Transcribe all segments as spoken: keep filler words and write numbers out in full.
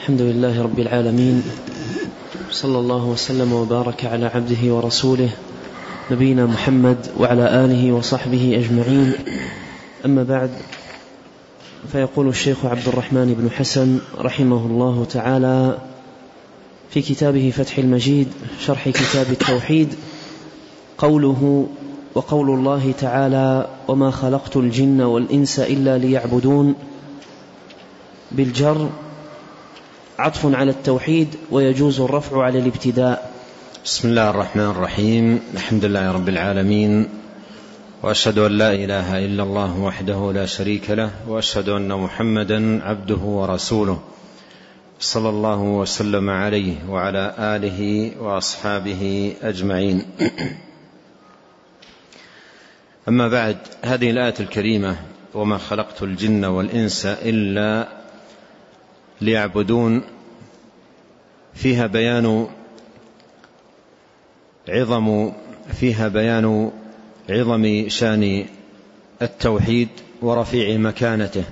الحمد لله رب العالمين، صلى الله وسلم وبارك على عبده ورسوله نبينا محمد وعلى آله وصحبه أجمعين. أما بعد، فيقول الشيخ عبد الرحمن بن حسن رحمه الله تعالى في كتابه فتح المجيد شرح كتاب التوحيد: قوله وقول الله تعالى: وما خلقت الجن والإنس إلا ليعبدون، بالجر عطف على التوحيد ويجوز الرفع على الابتداء. بسم الله الرحمن الرحيم. الحمد لله رب العالمين، وأشهد أن لا إله إلا الله وحده لا شريك له، وأشهد أن محمدا عبده ورسوله، صلى الله وسلم عليه وعلى آله وأصحابه أجمعين. أما بعد، هذه الآية الكريمة: وما خلقت الجن والإنس إلا ليعبدون، فيها بيان عظم فيها بيان عظم شان التوحيد ورفيع مكانته،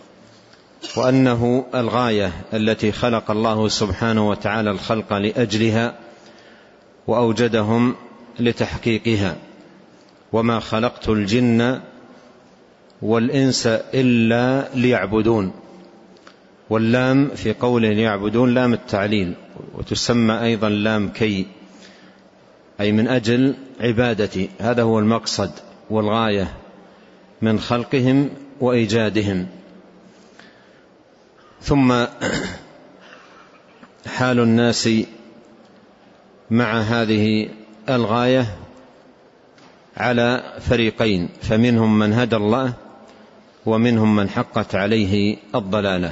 وأنه الغاية التي خلق الله سبحانه وتعالى الخلق لأجلها وأوجدهم لتحقيقها. وما خلقت الجن والإنس إلا ليعبدون، واللام في قوله ليعبدون لام التعليل، وتسمى أيضا لام كي، أي من أجل عبادتي. هذا هو المقصد والغاية من خلقهم وإيجادهم. ثم حال الناس مع هذه الغاية على فريقين، فمنهم من هدى الله ومنهم من حقت عليه الضلالة.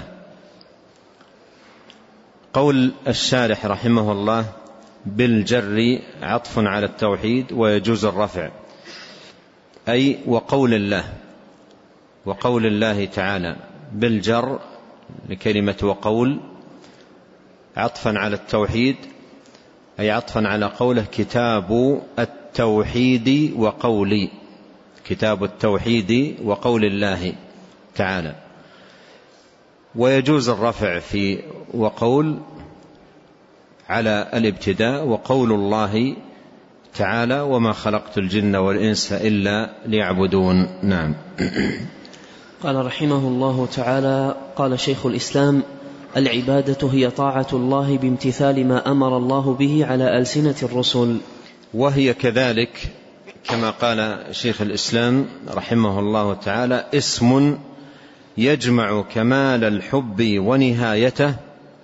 قول الشارح رحمه الله: بالجر عطف على التوحيد ويجوز الرفع، أي وقول الله وقول الله تعالى. بالجر لكلمة وقول عطفا على التوحيد، أي عطفا على قوله: كتاب التوحيد وقولي، كتاب التوحيد وقول الله تعالى. ويجوز الرفع في وقول على الابتداء: وقول الله تعالى: وما خلقت الجن والإنس إلا ليعبدون. نعم. قال رحمه الله تعالى: قال شيخ الإسلام: العبادة هي طاعة الله بامتثال ما أمر الله به على ألسنة الرسل. وهي كذلك كما قال شيخ الإسلام رحمه الله تعالى: اسم يجمع كمال الحب ونهايته،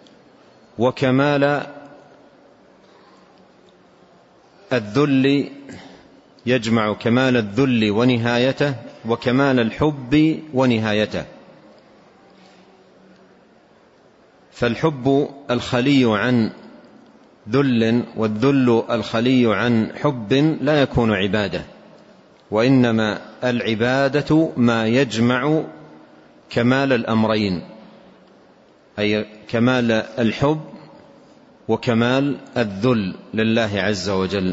وكمال الذل يجمع كمال الذل ونهايته، وكمال الحب ونهايته. فالحب الخلي عن ذل والذل الخلي عن حب لا يكون عبادة، وإنما العبادة ما يجمع كمال الأمرين، أي كمال الحب وكمال الذل لله عز وجل.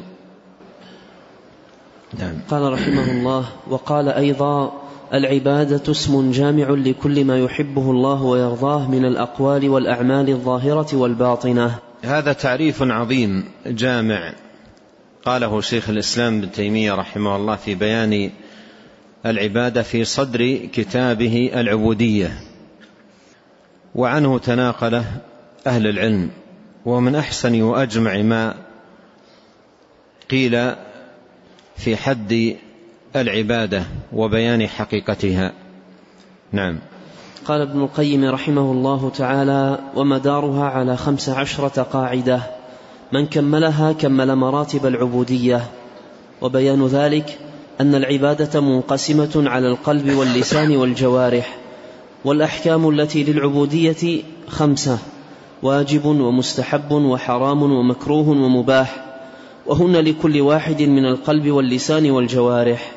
نعم. قال رحمه الله: وقال أيضا: العبادة اسم جامع لكل ما يحبه الله ويرضاه من الأقوال والأعمال الظاهرة والباطنة. هذا تعريف عظيم جامع قاله شيخ الإسلام ابن تيمية رحمه الله في بيان العبادة في صدر كتابه العبودية، وعنه تناقله أهل العلم. ومن أحسن وأجمع ما قيل في حد العبادة وبيان حقيقتها. نعم. قال ابن القيم رحمه الله تعالى: ومدارها على خمس عشرة قاعدة، من كملها كمل مراتب العبودية. وبيان ذلك أن العبادة منقسمة على القلب واللسان والجوارح، والأحكام التي للعبودية خمسة: واجب ومستحب وحرام ومكروه ومباح، وهن لكل واحد من القلب واللسان والجوارح.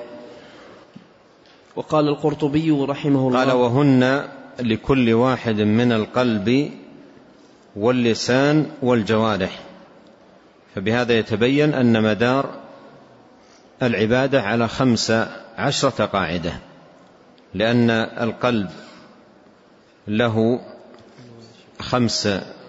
وقال القرطبي رحمه الله: قال: وهن لكل واحد من القلب واللسان والجوارح. فبهذا يتبين أن مدار العبادة على خمس عشرة قاعدة، لأن القلب له خمس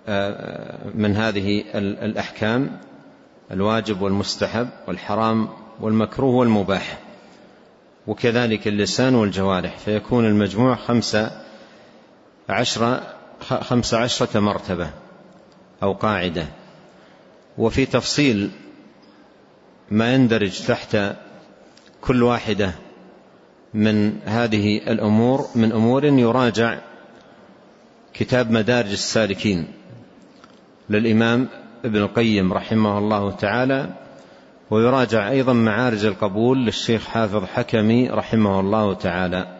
من هذه الأحكام الواجب والمستحب والحرام والمكروه والمباح، وكذلك اللسان والجوارح، فيكون المجموع خمسة عشر خمس عشرة مرتبة أو قاعدة. وفي تفصيل ما يندرج تحت كل واحدة من هذه الأمور من أمور يراجع كتاب مدارج السالكين للإمام ابن القيم رحمه الله تعالى، ويراجع أيضا معارج القبول للشيخ حافظ حكمي رحمه الله تعالى.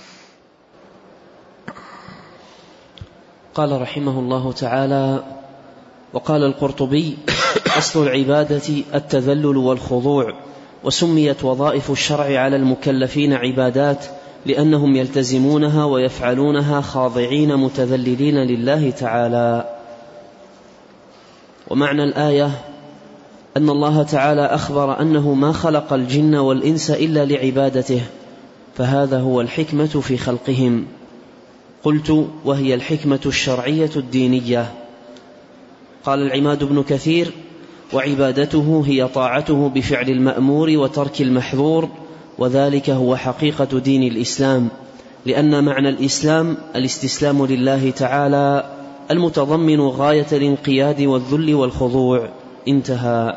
قال رحمه الله تعالى: وقال القرطبي: أصل العبادة التذلل والخضوع، وسميت وظائف الشرع على المكلفين عبادات لأنهم يلتزمونها ويفعلونها خاضعين متذللين لله تعالى. ومعنى الآية أن الله تعالى أخبر أنه ما خلق الجن والإنس إلا لعبادته، فهذا هو الحكمة في خلقهم. قلت: وهي الحكمة الشرعية الدينية. قال العماد بن كثير: وعبادته هي طاعته بفعل المأمور وترك المحظور، وذلك هو حقيقة دين الإسلام، لأن معنى الإسلام الاستسلام لله تعالى المتضمن غاية الانقياد والذل والخضوع. انتهى.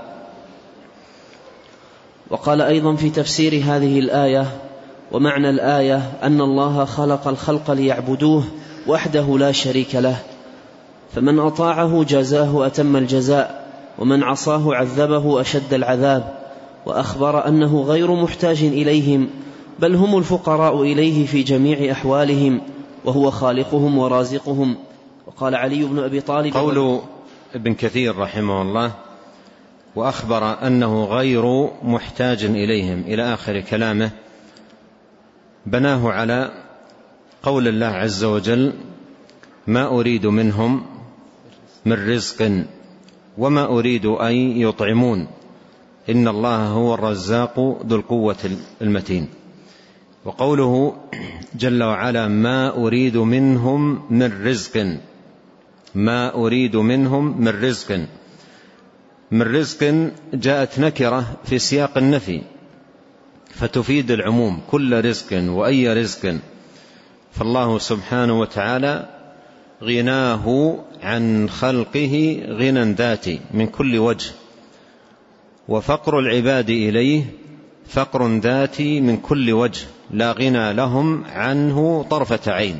وقال أيضا في تفسير هذه الآية: ومعنى الآية أن الله خلق الخلق ليعبدوه وحده لا شريك له، فمن أطاعه جزاه أتم الجزاء، ومن عصاه عذبه أشد العذاب، وأخبر أنه غير محتاج إليهم، بل هم الفقراء إليه في جميع أحوالهم، وهو خالقهم ورازقهم. وقال علي بن أبي طالب: قول ابن كثير رحمه الله: وأخبر أنه غير محتاج إليهم إلى آخر كلامه، بناه على قول الله عز وجل: ما أريد منهم من رزق وما أريد أن يطعمون إن الله هو الرزاق ذو القوة المتين. وقوله جل وعلا: ما أريد منهم من رزق، ما أريد منهم من رزق، من رزق جاءت نكرة في سياق النفي فتفيد العموم، كل رزق وأي رزق. فالله سبحانه وتعالى غناه عن خلقه غنى ذاتي من كل وجه، وفقر العباد إليه فقر ذاتي من كل وجه، لا غنى لهم عنه طرفة عين،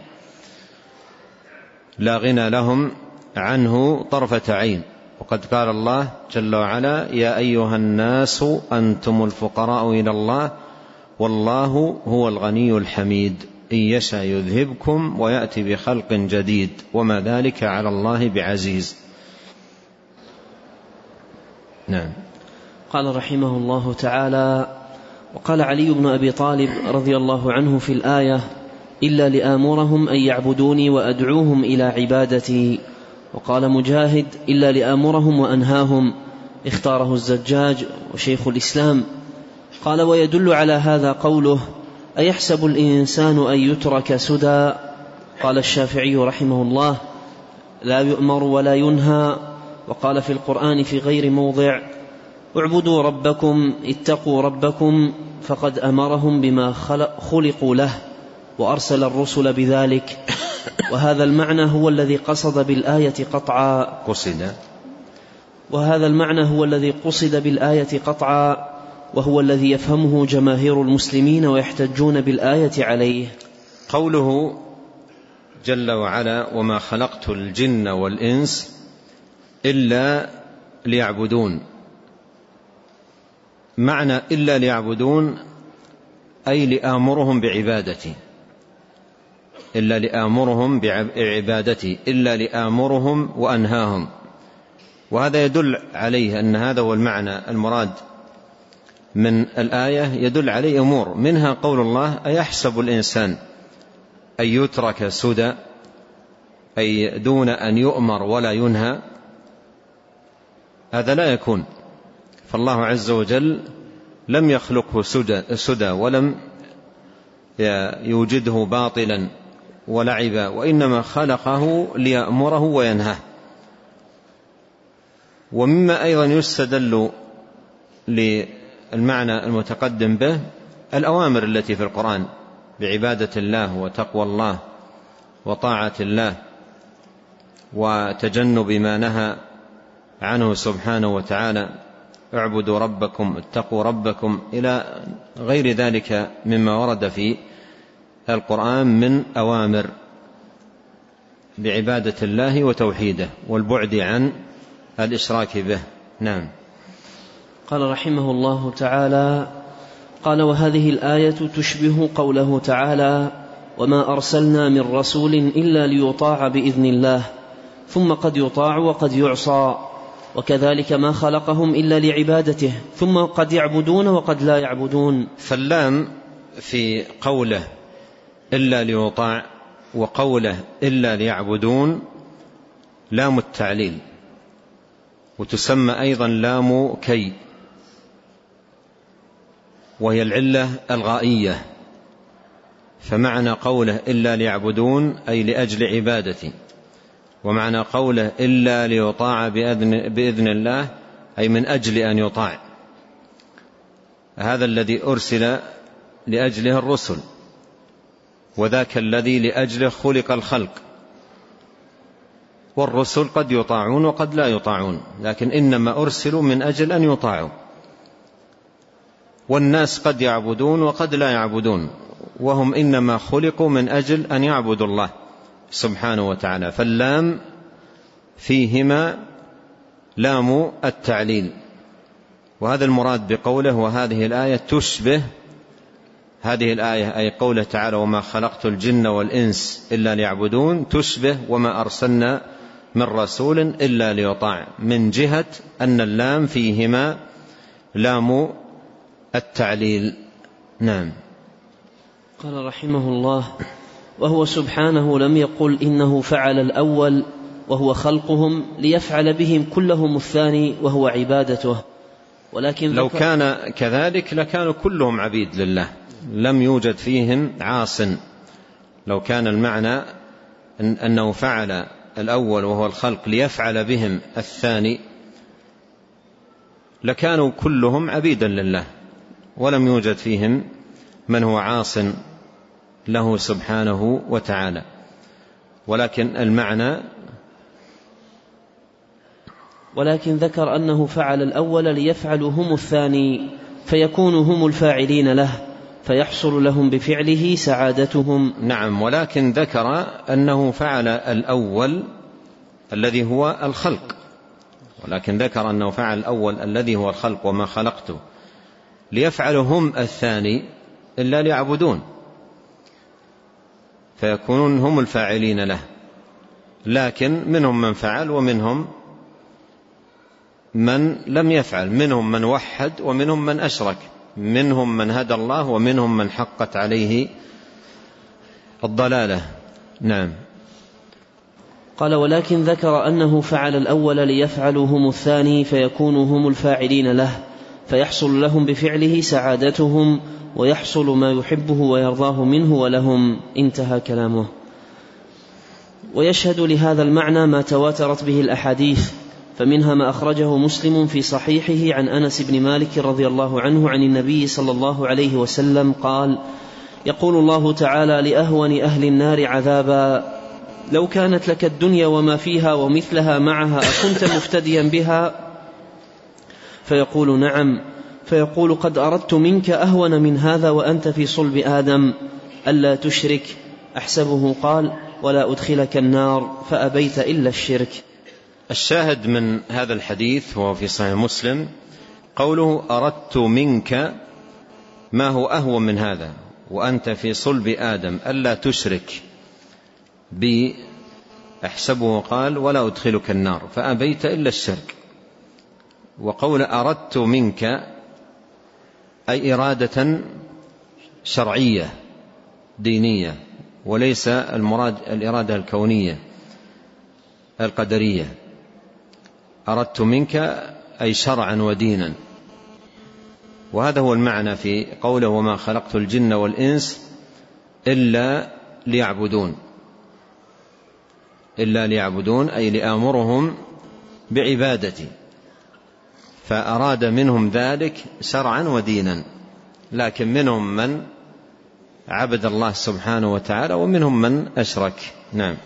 لا غنى لهم عنه طرفة عين. وقد قال الله جل وعلا: يا أيها الناس أنتم الفقراء إلى الله والله هو الغني الحميد إن يشأ يذهبكم ويأتي بخلق جديد وما ذلك على الله بعزيز. نعم. قال رحمه الله تعالى: وقال علي بن أبي طالب رضي الله عنه في الآية: إلا لآمرهم أن يعبدوني وأدعوهم إلى عبادتي. وقال مجاهد: إلا لآمرهم وأنهاهم. اختاره الزجاج وشيخ الإسلام. قال: ويدل على هذا قوله: أيحسب الإنسان أن يترك سدى؟ قال الشافعي رحمه الله: لا يؤمر ولا ينهى. وقال في القرآن في غير موضع: اعبدوا ربكم اتقوا ربكم، فقد أمرهم بما خلقوا له وأرسل الرسل بذلك. وهذا المعنى هو الذي قصد بالآية قطعا قصد وهذا المعنى هو الذي قصد بالآية قطعا، وهو الذي يفهمه جماهير المسلمين ويحتجون بالآية عليه. قوله جل وعلا: وما خلقت الجن والإنس إلا ليعبدون، معنى إلا ليعبدون أي لآمرهم بعبادتي، إلا لآمرهم بعبادتي، إلا لآمرهم وأنهاهم. وهذا يدل عليه أن هذا هو المعنى المراد من الآية، يدل عليه أمور، منها قول الله: أيحسب الإنسان أن يترك سدى، أي دون أن يؤمر ولا ينهى. هذا لا يكون، فالله عز وجل لم يخلقه سدى ولم يوجده باطلا ولعبا، وإنما خلقه ليأمره وينهاه. ومما أيضا يستدل للمعنى المتقدم به الأوامر التي في القرآن بعبادة الله وتقوى الله وطاعة الله وتجنب ما نهى عنه سبحانه وتعالى، اعبدوا ربكم اتقوا ربكم، إلى غير ذلك مما ورد في القرآن من أوامر بعبادة الله وتوحيده والبعد عن الإشراك به. نعم. قال رحمه الله تعالى: قال: وهذه الآية تشبه قوله تعالى: وما أرسلنا من رسول إلا ليطاع بإذن الله، ثم قد يطاع وقد يعصى، وكذلك ما خلقهم إلا لعبادته، ثم قد يعبدون وقد لا يعبدون. فاللام في قوله إلا ليطاع وقوله إلا ليعبدون لام التعليل، وتسمى أيضا لام كي، وهي العلة الغائية. فمعنى قوله إلا ليعبدون أي لأجل عبادتي، ومعنى قوله إلا ليطاع بإذن, بإذن الله أي من أجل أن يطاع. هذا الذي أرسل لأجله الرسل، وذاك الذي لأجله خلق الخلق. والرسل قد يطاعون وقد لا يطاعون، لكن إنما أرسلوا من أجل أن يطاعوا. والناس قد يعبدون وقد لا يعبدون، وهم إنما خلقوا من أجل أن يعبدوا الله سبحانه وتعالى. فاللام فيهما لام التعليل، وهذا المراد بقوله وهذه الآية تشبه. هذه الآية أي قوله تعالى: وما خلقت الجن والإنس إلا ليعبدون، تشبه وما أرسلنا من رسول إلا ليطاع، من جهة أن اللام فيهما لام التعليل. نعم. قال رحمه الله: وهو سبحانه لم يقل إنه فعل الأول وهو خلقهم ليفعل بهم كلهم الثاني وهو عبادته، ولكن لو كان كذلك لكانوا كلهم عبيد لله، لم يوجد فيهم عاص. لو كان المعنى إن أنه فعل الأول وهو الخلق ليفعل بهم الثاني لكانوا كلهم عبيدا لله، ولم يوجد فيهم من هو عاص له سبحانه وتعالى. ولكن المعنى ولكن ذكر أنه فعل الأول ليفعلوا هم الثاني فيكونوا هم الفاعلين له، فيحصل لهم بفعله سعادتهم. نعم. ولكن ذكر أنه فعل الأول الذي هو الخلق، ولكن ذكر أنه فعل الأول الذي هو الخلق وما خلقته ليفعلوا هم الثاني إلا ليعبدون، فيكونون هم الفاعلين له. لكن منهم من فعل ومنهم من لم يفعل، منهم من وحد ومنهم من أشرك، منهم من هدى الله ومنهم من حقت عليه الضلالة. نعم. قال: ولكن ذكر أنه فعل الأول ليفعلوا هم الثاني فيكونوا هم الفاعلين له، فيحصل لهم بفعله سعادتهم ويحصل ما يحبه ويرضاه منه ولهم. انتهى كلامه. ويشهد لهذا المعنى ما تواترت به الأحاديث، فمنها ما أخرجه مسلم في صحيحه عن أنس بن مالك رضي الله عنه عن النبي صلى الله عليه وسلم قال: يقول الله تعالى لأهون أهل النار عذابا: لو كانت لك الدنيا وما فيها ومثلها معها أكنت مفتديا بها؟ فيقول: نعم. فيقول: قد أردت منك أهون من هذا وأنت في صلب آدم، ألا تشرك. أحسبه قال: ولا أدخلك النار، فأبيت إلا الشرك. الشاهد من هذا الحديث هو في صحيح مسلم قوله: أردت منك ما هو أهون من هذا وأنت في صلب آدم ألا تشرك بي. أحسبه قال: ولا أدخلك النار، فأبيت إلا الشرك. وقول أردت منك أي إرادة شرعية دينية، وليس المراد الإرادة الكونية القدرية. أردت منك أي شرعا ودينا، وهذا هو المعنى في قوله: وما خلقت الجن والإنس إلا ليعبدون. إلا ليعبدون أي لآمرهم بعبادتي، فأراد منهم ذلك شرعا ودينا، لكن منهم من عبد الله سبحانه وتعالى ومنهم من أشرك. نعم.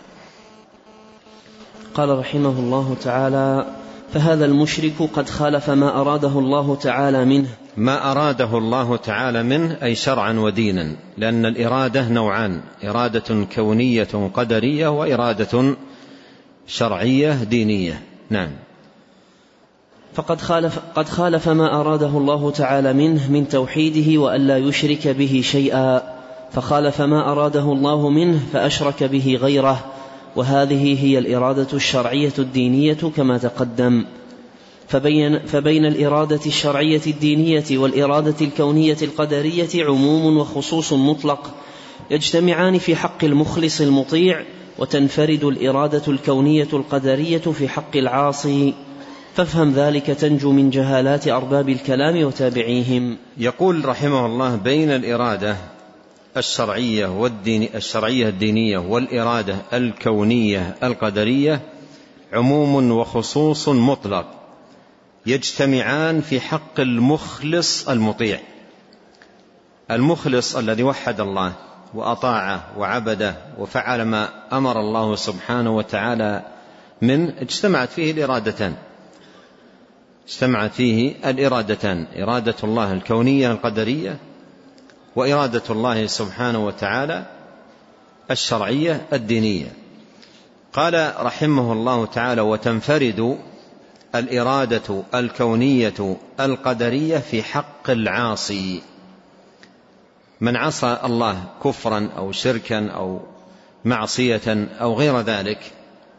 قال رحمه الله تعالى: فهذا المشرك قد خالف ما أراده الله تعالى منه. ما أراده الله تعالى منه أي شرعا ودينا، لأن الإرادة نوعان: إرادة كونية قدرية وإرادة شرعية دينية. نعم. فقد خالف, قد خالف ما أراده الله تعالى منه من توحيده وألا يشرك به شيئا، فخالف ما أراده الله منه فأشرك به غيره، وهذه هي الإرادة الشرعية الدينية كما تقدم. فبين, فبين الإرادة الشرعية الدينية والإرادة الكونية القدرية عموم وخصوص مطلق يجتمعان في حق المخلص المطيع، وتنفرد الإرادة الكونية القدرية في حق العاصي. فافهم ذلك تنجو من جهالات أرباب الكلام وتابعيهم. يقول رحمه الله: بين الإرادة الشرعية والدين الشرعية الدينية والإرادة الكونية القدرية عموم وخصوص مطلق يجتمعان في حق المخلص المطيع. المخلص الذي وحد الله وأطاعه وعبده وفعل ما أمر الله سبحانه وتعالى من اجتمعت فيه الإرادتان اجتمعت فيه الإرادتان إرادة الله الكونية القدرية وإرادة الله سبحانه وتعالى الشرعية الدينية. قال رحمه الله تعالى: وتنفرد الإرادة الكونية القدرية في حق العاصي. من عصى الله كفرا أو شركا أو معصية أو غير ذلك،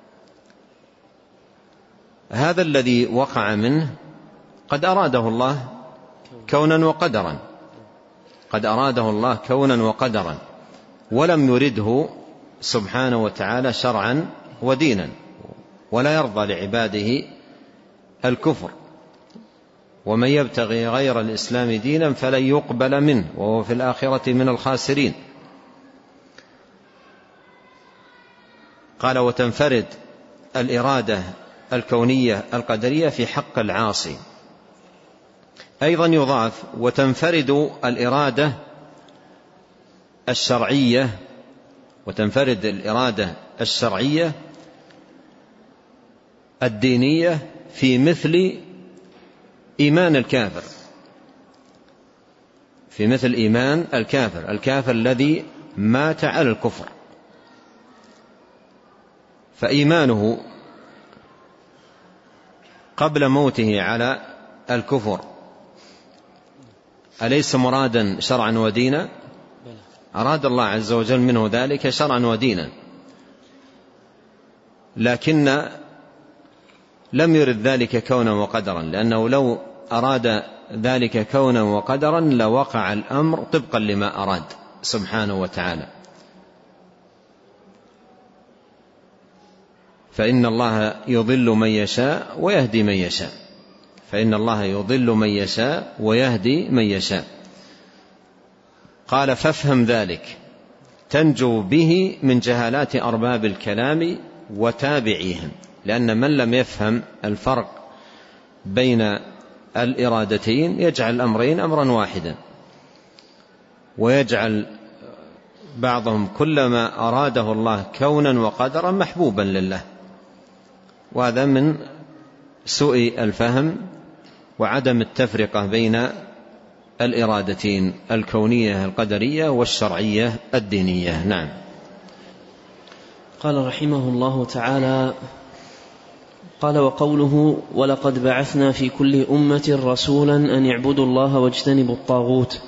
هذا الذي وقع منه قد أراده الله كونا وقدرا قد أراده الله كونا وقدرا ولم يرده سبحانه وتعالى شرعا ودينا، ولا يرضى لعباده الكفر. ومن يبتغي غير الإسلام دينا فلن يقبل منه وهو في الآخرة من الخاسرين. قال: وتنفرد الإرادة الكونية القدرية في حق العاصي. أيضا يضاف: وتنفرد الإرادة الشرعية وتنفرد الإرادة الشرعية الدينية في مثل إيمان الكافر في مثل إيمان الكافر الكافر الذي مات على الكفر، فإيمانه قبل موته على الكفر أليس مرادا شرعا ودينا؟ أراد الله عز وجل منه ذلك شرعا ودينا، لكن لم يرد ذلك كونا وقدرا، لأنه لو أراد ذلك كونا وقدرا لوقع الأمر طبقا لما أراد سبحانه وتعالى. فإن الله يضل من يشاء ويهدي من يشاء فإن الله يضل من يشاء ويهدي من يشاء. قال: فافهم ذلك تنجو به من جهالات أرباب الكلام وتابعيهم. لأن من لم يفهم الفرق بين الإرادتين يجعل الأمرين أمرا واحدا، ويجعل بعضهم كلما أراده الله كونا وقدرا محبوبا لله، وهذا من سوء الفهم وعدم التفرقة بين الإرادتين الكونية القدرية والشرعية الدينية. نعم. قال رحمه الله تعالى: قال: وقوله: ولقد بعثنا في كل أمة رسولا أن يعبدوا الله واجتنبوا الطاغوت.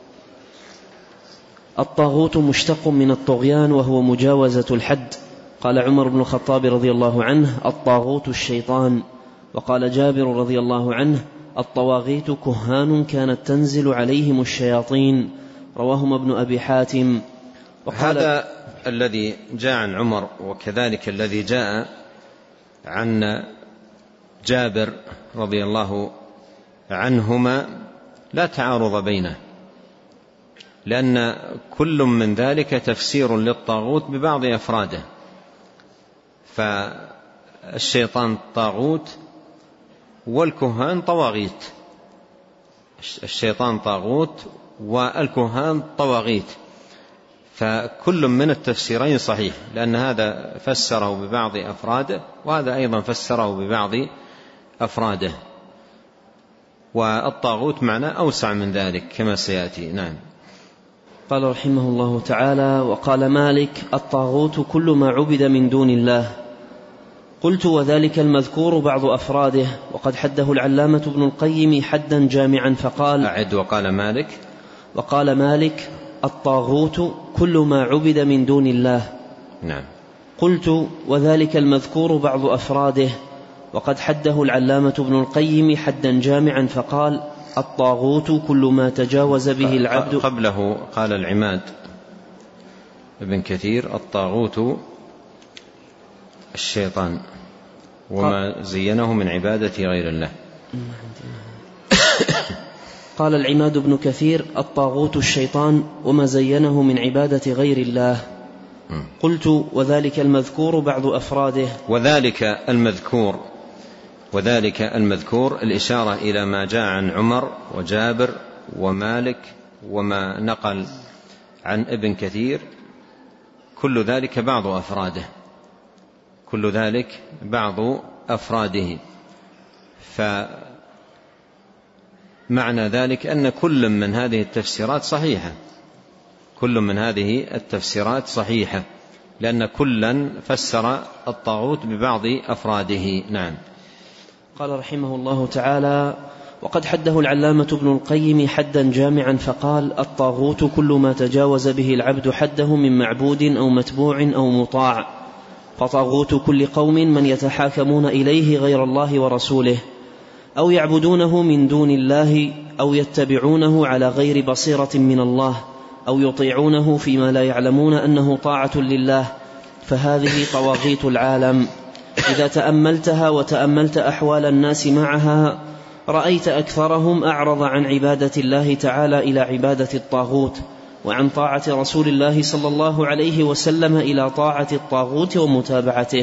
الطاغوت مشتق من الطغيان وهو مجاوزة الحد. قال عمر بن الخطاب رضي الله عنه: الطاغوت الشيطان. وقال جابر رضي الله عنه: الطواغيت كهان كانت تنزل عليهم الشياطين. رواهما ابن أبي حاتم. هذا الذي جاء عن عمر وكذلك الذي جاء عن جابر رضي الله عنهما لا تعارض بينه، لأن كل من ذلك تفسير للطاغوت ببعض أفراده. فالشيطان طاغوت والكهان طواغيت، الشيطان طاغوت والكهان طواغيت، فكل من التفسيرين صحيح، لأن هذا فسره ببعض أفراده وهذا أيضا فسره ببعض أفراده، والطاغوت معنى أوسع من ذلك كما سيأتي. نعم. قال رحمه الله تعالى: وقال مالك: الطاغوت كل ما عبد من دون الله. قلت: وذلك المذكور بعض أفراده، وقد حده العلامة ابن القيم حدا جامعا فقال. أعد. وقال مالك وقال مالك: الطاغوت كل ما عبد من دون الله. نعم. قلت: وذلك المذكور بعض أفراده، وقد حده العلامة ابن القيم حدا جامعا فقال: الطاغوت كل ما تجاوز به العبد. قبله قال العماد ابن كثير: الطاغوت الشيطان وما زينه من عبادة غير الله. قال العماد بن كثير: الطاغوت الشيطان وما زينه من عبادة غير الله. قلت: وذلك المذكور بعض أفراده. وذلك المذكور وذلك المذكور الإشارة إلى ما جاء عن عمر وجابر ومالك وما نقل عن ابن كثير، كل ذلك بعض أفراده كل ذلك بعض أفراده فمعنى ذلك أن كل من هذه التفسيرات صحيحة كل من هذه التفسيرات صحيحة لأن كلا فسر الطاغوت ببعض أفراده. نعم. قال رحمه الله تعالى: وقد حده العلامة ابن القيم حدا جامعا فقال: الطاغوت كل ما تجاوز به العبد حده من معبود أو متبوع أو مطاع، فطاغوت كل قوم من يتحاكمون إليه غير الله ورسوله، أو يعبدونه من دون الله، أو يتبعونه على غير بصيرة من الله، أو يطيعونه فيما لا يعلمون أنه طاعة لله، فهذه طواغيت العالم. إذا تأملتها وتأملت أحوال الناس معها رأيت أكثرهم أعرض عن عبادة الله تعالى إلى عبادة الطاغوت، وعن طاعة رسول الله صلى الله عليه وسلم إلى طاعة الطاغوت ومتابعته.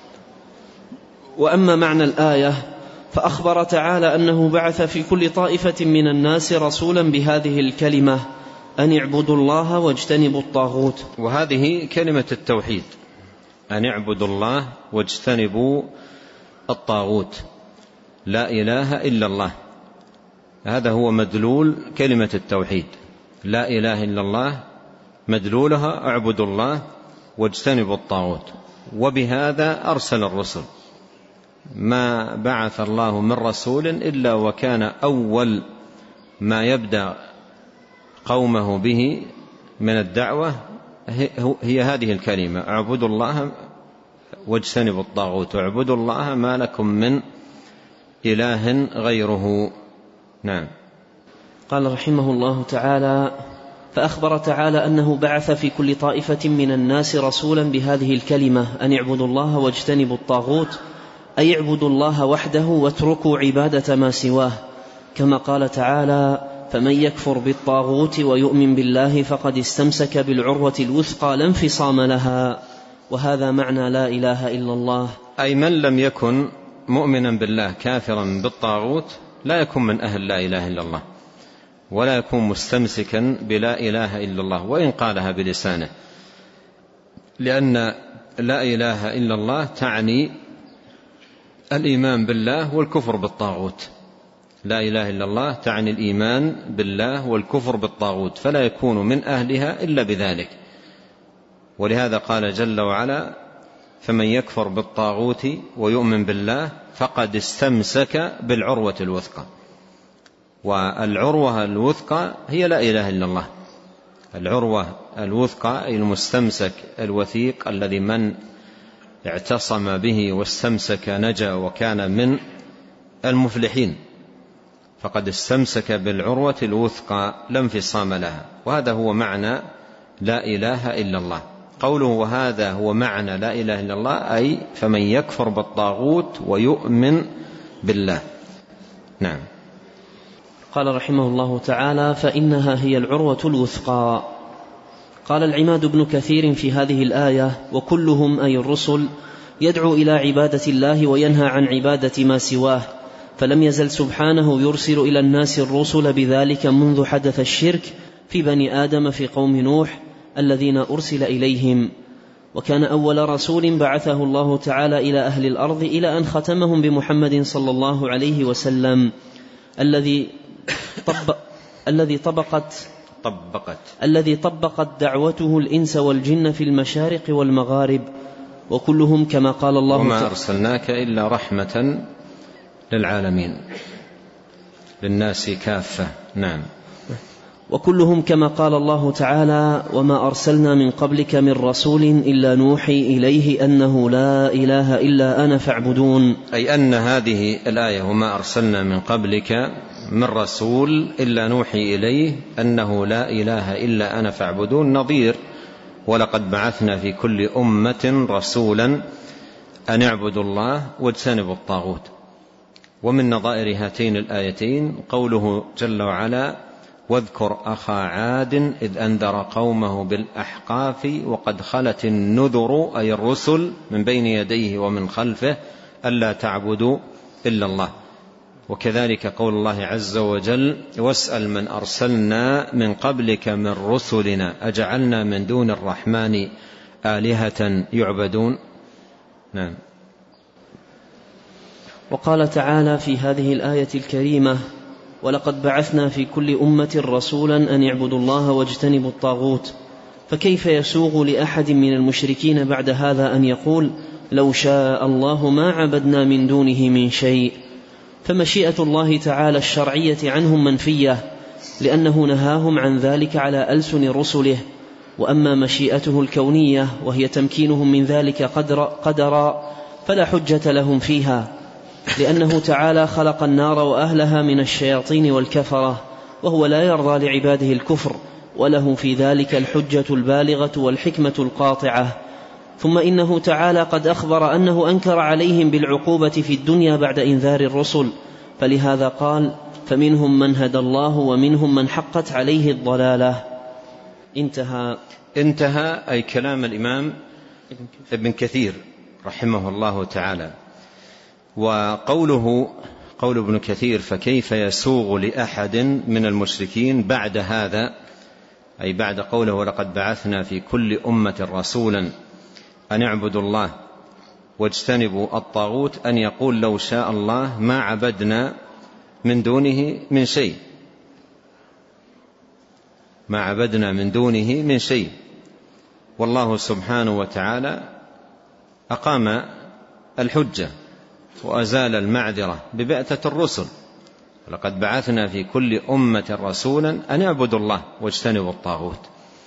وأما معنى الآية فأخبر تعالى أنه بعث في كل طائفة من الناس رسولا بهذه الكلمة: أن اعبدوا الله واجتنبوا الطاغوت. وهذه كلمة التوحيد: أن اعبدوا الله واجتنبوا الطاغوت، لا إله إلا الله. هذا هو مدلول كلمة التوحيد، لا إله إلا الله، مدلولها اعبدوا الله واجتنبوا الطاغوت. وبهذا أرسل الرسل، ما بعث الله من رسول إلا وكان أول ما يبدأ قومه به من الدعوة هي هذه الكلمة: اعبدوا الله واجتنبوا الطاغوت، واعبدوا الله ما لكم من إله غيره. نعم. قال رحمه الله تعالى: فأخبر تعالى أنه بعث في كل طائفة من الناس رسولا بهذه الكلمة: أن اعبدوا الله واجتنبوا الطاغوت، أي اعبدوا الله وحده واتركوا عبادة ما سواه، كما قال تعالى: فمن يكفر بالطاغوت ويؤمن بالله فقد استمسك بالعروة الوثقى لا انفصام لها. وهذا معنى لا إله إلا الله، أي من لم يكن مؤمنا بالله كافرا بالطاغوت لا يكون من أهل لا إله إلا الله، ولا يكون مستمسكا بلا إله إلا الله وإن قالها بلسانه، لأن لا إله إلا الله تعني الإيمان بالله والكفر بالطاغوت. لا إله إلا الله تعني الإيمان بالله والكفر بالطاغوت، فلا يكون من أهلها إلا بذلك. ولهذا قال جل وعلا: فمن يكفر بالطاغوت ويؤمن بالله فقد استمسك بالعروة الوثقى. والعروة الوثقى هي لا إله إلا الله. العروة الوثقى أي المستمسك الوثيق الذي من اعتصم به واستمسك نجا وكان من المفلحين، فقد استمسك بالعروة الوثقى لا انفصام لها. وهذا هو معنى لا إله إلا الله. قوله وهذا هو معنى لا إله إلا الله أي فمن يكفر بالطاغوت ويؤمن بالله. نعم. قال رحمه الله تعالى: فإنها هي العروة الوثقى. قال العماد بن كثير في هذه الآية: وكلهم أي الرسل يدعو إلى عبادة الله وينهى عن عبادة ما سواه، فلم يزل سبحانه يرسل إلى الناس الرسل بذلك منذ حدث الشرك في بني آدم في قوم نوح الذين أرسل إليهم. وكان أول رسول بعثه الله تعالى إلى أهل الأرض إلى أن ختمهم بمحمد صلى الله عليه وسلم الذي طبق الذي طبقت طبقت الذي طبقت دعوته الإنس والجن في المشارق والمغارب، وكلهم كما قال الله وما أرسلناك إلا رحمة للعالمين للناس كافة. نعم. وكلهم كما قال الله تعالى: وما أرسلنا من قبلك من رسول إلا نوحي إليه أنه لا إله إلا أنا فاعبدون. أي أن هذه الآية وما أرسلنا من قبلك من رسول إلا نوحي إليه أنه لا إله إلا أنا فاعبدون نظير ولقد بعثنا في كل أمة رسولا أن اعبدوا الله واجتنبوا الطاغوت. ومن نظائر هاتين الآيتين قوله جل وعلا: واذكر أخا عاد إذ أنذر قومه بالأحقاف وقد خلت النذر أي الرسل من بين يديه ومن خلفه ألا تعبدوا إلا الله. وكذلك قول الله عز وجل: واسأل من أرسلنا من قبلك من رسلنا أجعلنا من دون الرحمن آلهة يعبدون. نعم. وقال تعالى في هذه الآية الكريمة: ولقد بعثنا في كل أمة رسولا أن يعبدوا الله واجتنبوا الطاغوت. فكيف يسوغ لأحد من المشركين بعد هذا أن يقول: لو شاء الله ما عبدنا من دونه من شيء؟ فمشيئة الله تعالى الشرعية عنهم منفية، لأنه نهاهم عن ذلك على ألسن رسله. وأما مشيئته الكونية وهي تمكينهم من ذلك قدر قدرا فلا حجة لهم فيها، لأنه تعالى خلق النار وأهلها من الشياطين والكفرة، وهو لا يرضى لعباده الكفر، وله في ذلك الحجة البالغة والحكمة القاطعة. ثم إنه تعالى قد أخبر أنه أنكر عليهم بالعقوبة في الدنيا بعد إنذار الرسل، فلهذا قال: فمنهم من هدى الله ومنهم من حقت عليه الضلالة. انتهى. انتهى أي كلام الإمام ابن كثير رحمه الله تعالى. وقوله قول ابن كثير: فكيف يسوغ لأحد من المشركين بعد هذا، أي بعد قوله: ولقد بعثنا في كل أمة رسولا أن اعبدوا الله واجتنبوا الطاغوت، أن يقول: لو شاء الله ما عبدنا من دونه من شيء، ما عبدنا من دونه من شيء. والله سبحانه وتعالى أقام الحجة وأزال المعذرة ببعثة الرسل: ولقد بعثنا في كل أمة رسولا أن اعبدوا الله واجتنبوا الطاغوت.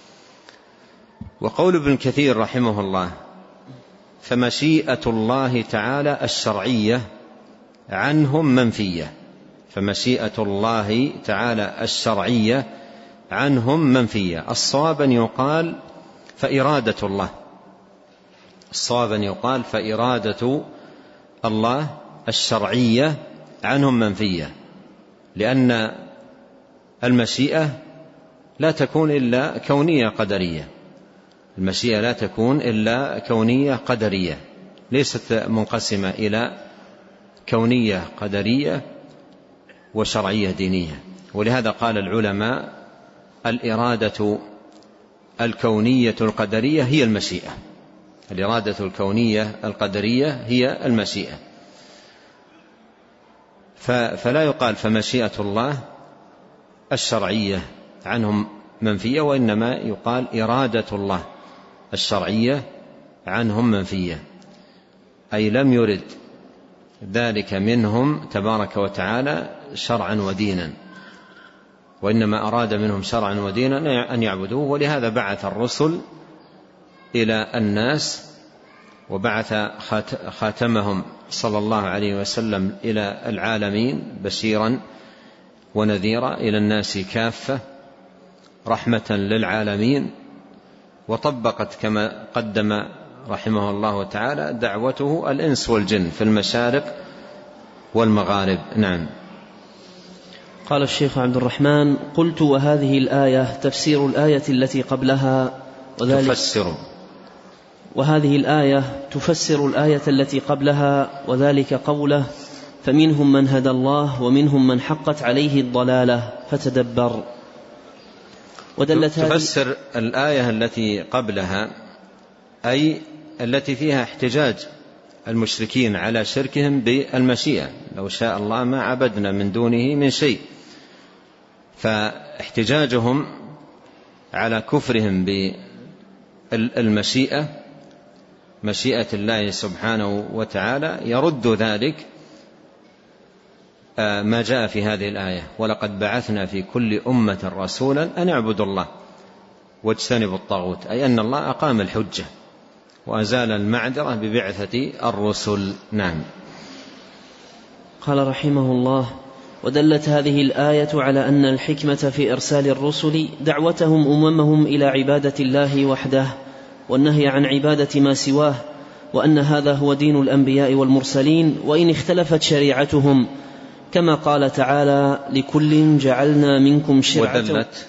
وقول ابن كثير رحمه الله: فمشيئة الله تعالى الشرعية عنهم منفية. فمشيئة الله تعالى الشرعية عنهم منفية. الصواب أن يقال فإرادة الله، الصواب أن يقال فإرادة الله الشرعية عنهم منفية، لأن المشيئة لا تكون إلا كونية قدرية. المشيئة لا تكون إلا كونية قدرية، ليست منقسمة إلى كونية قدرية وشرعية دينية. ولهذا قال العلماء: الإرادة الكونية القدرية هي المشيئة. الإرادة الكونية القدرية هي المشيئة. فلا يقال فمشيئة الله الشرعية عنهم منفية، وإنما يقال إرادة الله الشرعية عنهم منفية، أي لم يرد ذلك منهم تبارك وتعالى شرعا ودينا، وإنما أراد منهم شرعا ودينا أن يعبدوه. ولهذا بعث الرسل إلى الناس، وبعث خاتمهم صلى الله عليه وسلم إلى العالمين بشيرا ونذيرا إلى الناس كافة رحمة للعالمين. وطبقت كما قدم رحمه الله تعالى دعوته الإنس والجن في المشارق والمغارب. نعم. قال الشيخ عبد الرحمن: قلت: وهذه الآية تفسير الآية التي قبلها، وذلك تفسر وهذه الآية تفسر الآية التي قبلها، وذلك قوله: فمنهم من هدى الله ومنهم من حقت عليه الضلالة فتدبر. ودلت تفسر الآية التي قبلها أي التي فيها احتجاج المشركين على شركهم بالمشيئة، لو شاء الله ما عبدنا من دونه من شيء، فاحتجاجهم على كفرهم بالمشيئة مشيئة الله سبحانه وتعالى يرد ذلك ما جاء في هذه الآية: ولقد بعثنا في كل أمة رسولا أن اعبدوا الله واجتنبوا الطاغوت، أي أن الله أقام الحجة وأزال المعذرة ببعثة الرسل. نعم. قال رحمه الله: ودلت هذه الآية على أن الحكمة في إرسال الرسل دعوتهم أممهم إلى عبادة الله وحده والنهي عن عبادة ما سواه، وأن هذا هو دين الأنبياء والمرسلين وإن اختلفت شريعتهم، كما قال تعالى: لكل جعلنا منكم شرعة. ودلت,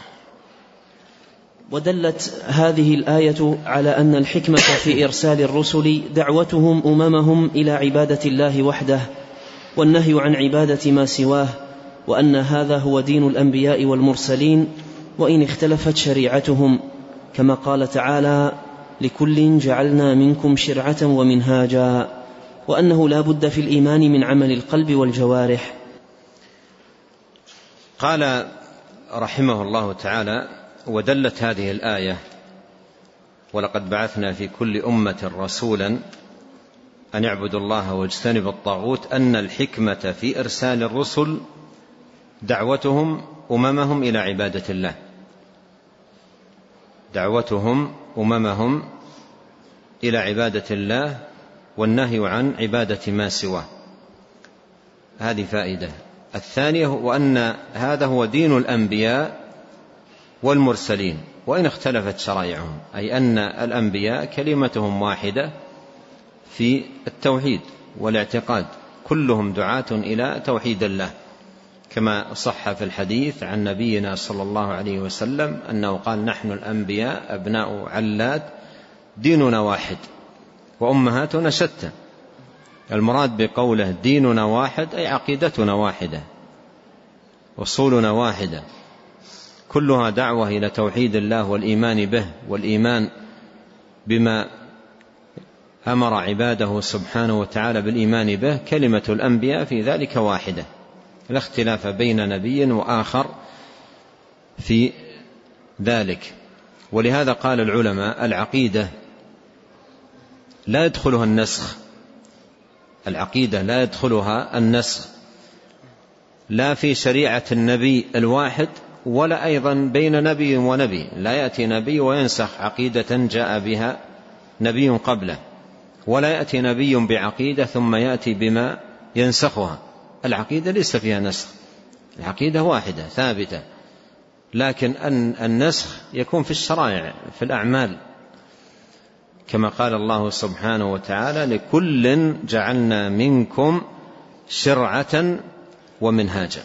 ودلت هذه الآية على أن الحكمة في إرسال الرسل دعوتهم أممهم إلى عبادة الله وحده والنهي عن عبادة ما سواه، وأن هذا هو دين الأنبياء والمرسلين وإن اختلفت شريعتهم، كما قال تعالى: لكل جعلنا منكم شرعة ومنهاجا، وأنه لا بد في الإيمان من عمل القلب والجوارح. قال رحمه الله تعالى: ودلت هذه الآية ولقد بعثنا في كل أمة رسولا أن اعبدوا الله واجتنبوا الطاغوت أن الحكمة في إرسال الرسل دعوتهم أممهم إلى عبادة الله دعوتهم أممهم إلى عبادة الله والنهي عن عبادة ما سواه. هذه فائدة. الثانية وأن هذا هو دين الأنبياء والمرسلين وإن اختلفت شرائعهم، أي أن الأنبياء كلمتهم واحدة في التوحيد والاعتقاد، كلهم دعاة إلى توحيد الله، كما صح في الحديث عن نبينا صلى الله عليه وسلم أنه قال: نحن الأنبياء أبناء علات ديننا واحد وأمهاتنا شتى. المراد بقوله ديننا واحد أي عقيدتنا واحدة، أصولنا واحدة، كلها دعوة إلى توحيد الله والإيمان به والإيمان بما أمر عباده سبحانه وتعالى بالإيمان به. كلمة الأنبياء في ذلك واحدة، لا اختلاف بين نبي وآخر في ذلك. ولهذا قال العلماء: العقيدة لا يدخلها النسخ، العقيدة لا يدخلها النسخ، لا في شريعة النبي الواحد ولا أيضا بين نبي ونبي، لا يأتي نبي وينسخ عقيدة جاء بها نبي قبله، ولا يأتي نبي بعقيدة ثم يأتي بما ينسخها. العقيدة ليس فيها نسخ، العقيدة واحدة ثابتة، لكن أن النسخ يكون في الشرائع في الأعمال، كما قال الله سبحانه وتعالى: لكل جعلنا منكم شرعة ومنهاجا.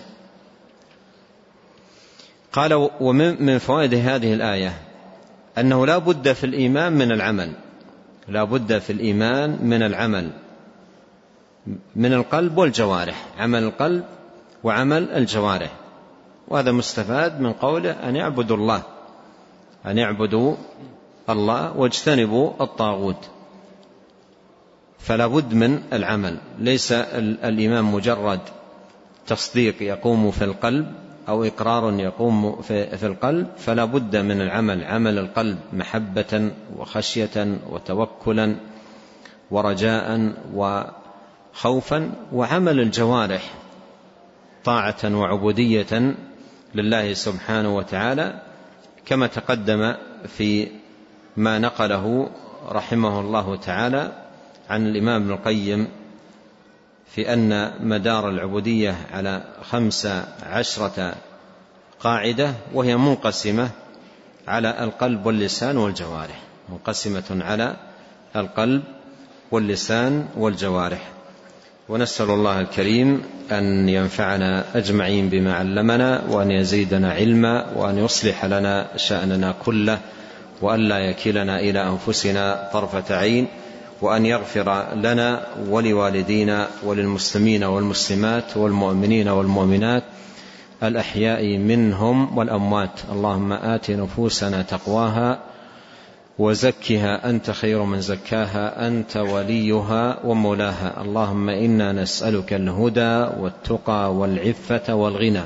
قال: ومن فوائد هذه الآية أنه لا بد في الإيمان من العمل، لا بد في الإيمان من العمل من القلب والجوارح، عمل القلب وعمل الجوارح. وهذا مستفاد من قوله أن يعبدوا الله أن يعبدوا الله واجتنبوا الطاغوت. فلا بد من العمل، ليس الإيمان مجرد تصديق يقوم في القلب أو إقرار يقوم في القلب، فلا بد من العمل، عمل القلب محبة وخشية وتوكلا ورجاء وخوفا، وعمل الجوارح طاعة وعبودية لله سبحانه وتعالى، كما تقدم في ما نقله رحمه الله تعالى عن الإمام ابن القيم في أن مدار العبودية على خمس عشرة قاعدة، وهي منقسمة على القلب واللسان والجوارح، منقسمة على القلب واللسان والجوارح. ونسأل الله الكريم أن ينفعنا أجمعين بما علمنا، وأن يزيدنا علما، وأن يصلح لنا شأننا كله، وأن لا يكلنا إلى أنفسنا طرفة عين، وأن يغفر لنا ولوالدينا وللمسلمين والمسلمات والمؤمنين والمؤمنات الأحياء منهم والأموات. اللهم آت نفوسنا تقواها وزكها أنت خير من زكاها أنت وليها ومولاها. اللهم إنا نسألك الهدى والتقى والعفة والغنى.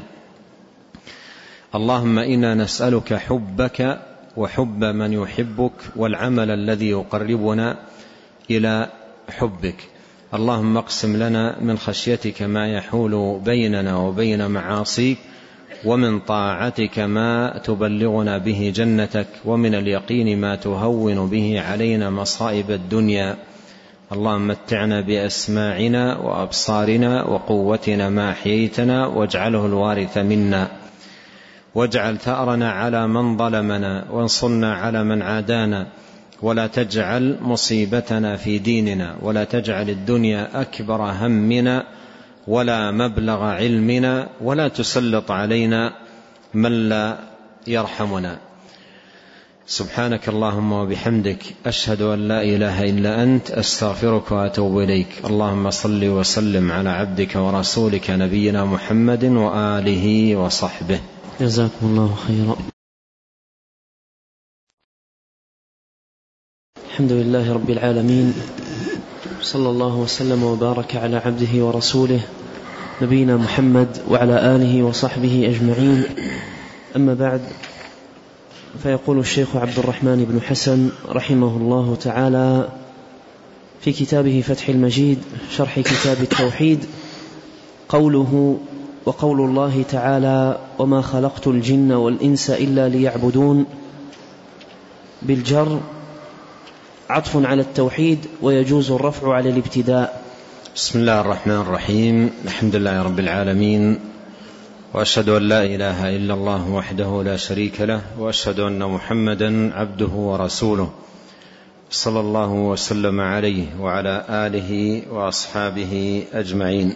اللهم إنا نسألك حبك وحب من يحبك والعمل الذي يقربنا إلى حبك. اللهم اقسم لنا من خشيتك ما يحول بيننا وبين معاصيك، ومن طاعتك ما تبلغنا به جنتك، ومن اليقين ما تهون به علينا مصائب الدنيا. اللهم متعنا بأسماعنا وأبصارنا وقوتنا ما أحييتنا، واجعله الوارث منا، واجعل ثأرنا على من ظلمنا، وانصرنا على من عادانا، ولا تجعل مصيبتنا في ديننا، ولا تجعل الدنيا أكبر همنا ولا مبلغ علمنا، ولا تسلط علينا من لا يرحمنا. سبحانك اللهم وبحمدك، أشهد أن لا إله إلا أنت، أستغفرك وأتوب إليك. اللهم صل وسلم على عبدك ورسولك نبينا محمد وآله وصحبه. جزاكم الله خيرا. الحمد لله رب العالمين، صلى الله وسلم وبارك على عبده ورسوله نبينا محمد وعلى آله وصحبه أجمعين. أما بعد، فيقول الشيخ عبد الرحمن بن حسن رحمه الله تعالى في كتابه فتح المجيد شرح كتاب التوحيد: قوله وقول الله تعالى: وما خلقت الجن والإنس إلا ليعبدون، بالجر عطف على التوحيد، ويجوز الرفع على الابتداء. بسم الله الرحمن الرحيم. الحمد لله رب العالمين، وأشهد أن لا إله إلا الله وحده لا شريك له، وأشهد أن محمدا عبده ورسوله، صلى الله وسلم عليه وعلى آله وأصحابه أجمعين.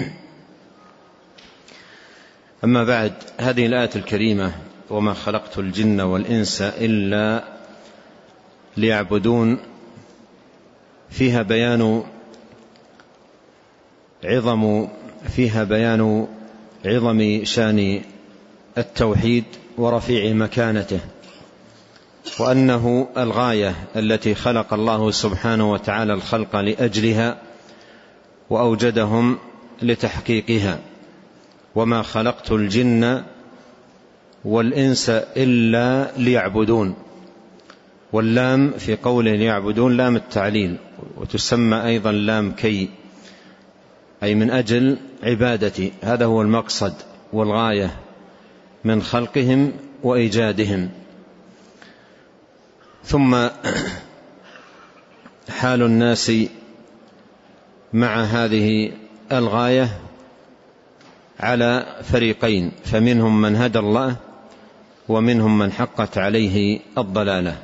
أما بعد، هذه الآية الكريمة: وما خلقت الجن والإنس إلا ليعبدون، فيها بيان عظم فيها بيان عظم شان التوحيد ورفيع مكانته، وأنه الغاية التي خلق الله سبحانه وتعالى الخلق لأجلها وأوجدهم لتحقيقها. وما خلقت الجن والإنس إلا ليعبدون، واللام في قوله ليعبدون لام التعليل، وتسمى أيضا لام كي، أي من أجل عبادتي. هذا هو المقصد والغاية من خلقهم وإيجادهم. ثم حال الناس مع هذه الغاية على فريقين، فمنهم من هدى الله ومنهم من حقت عليه الضلالة.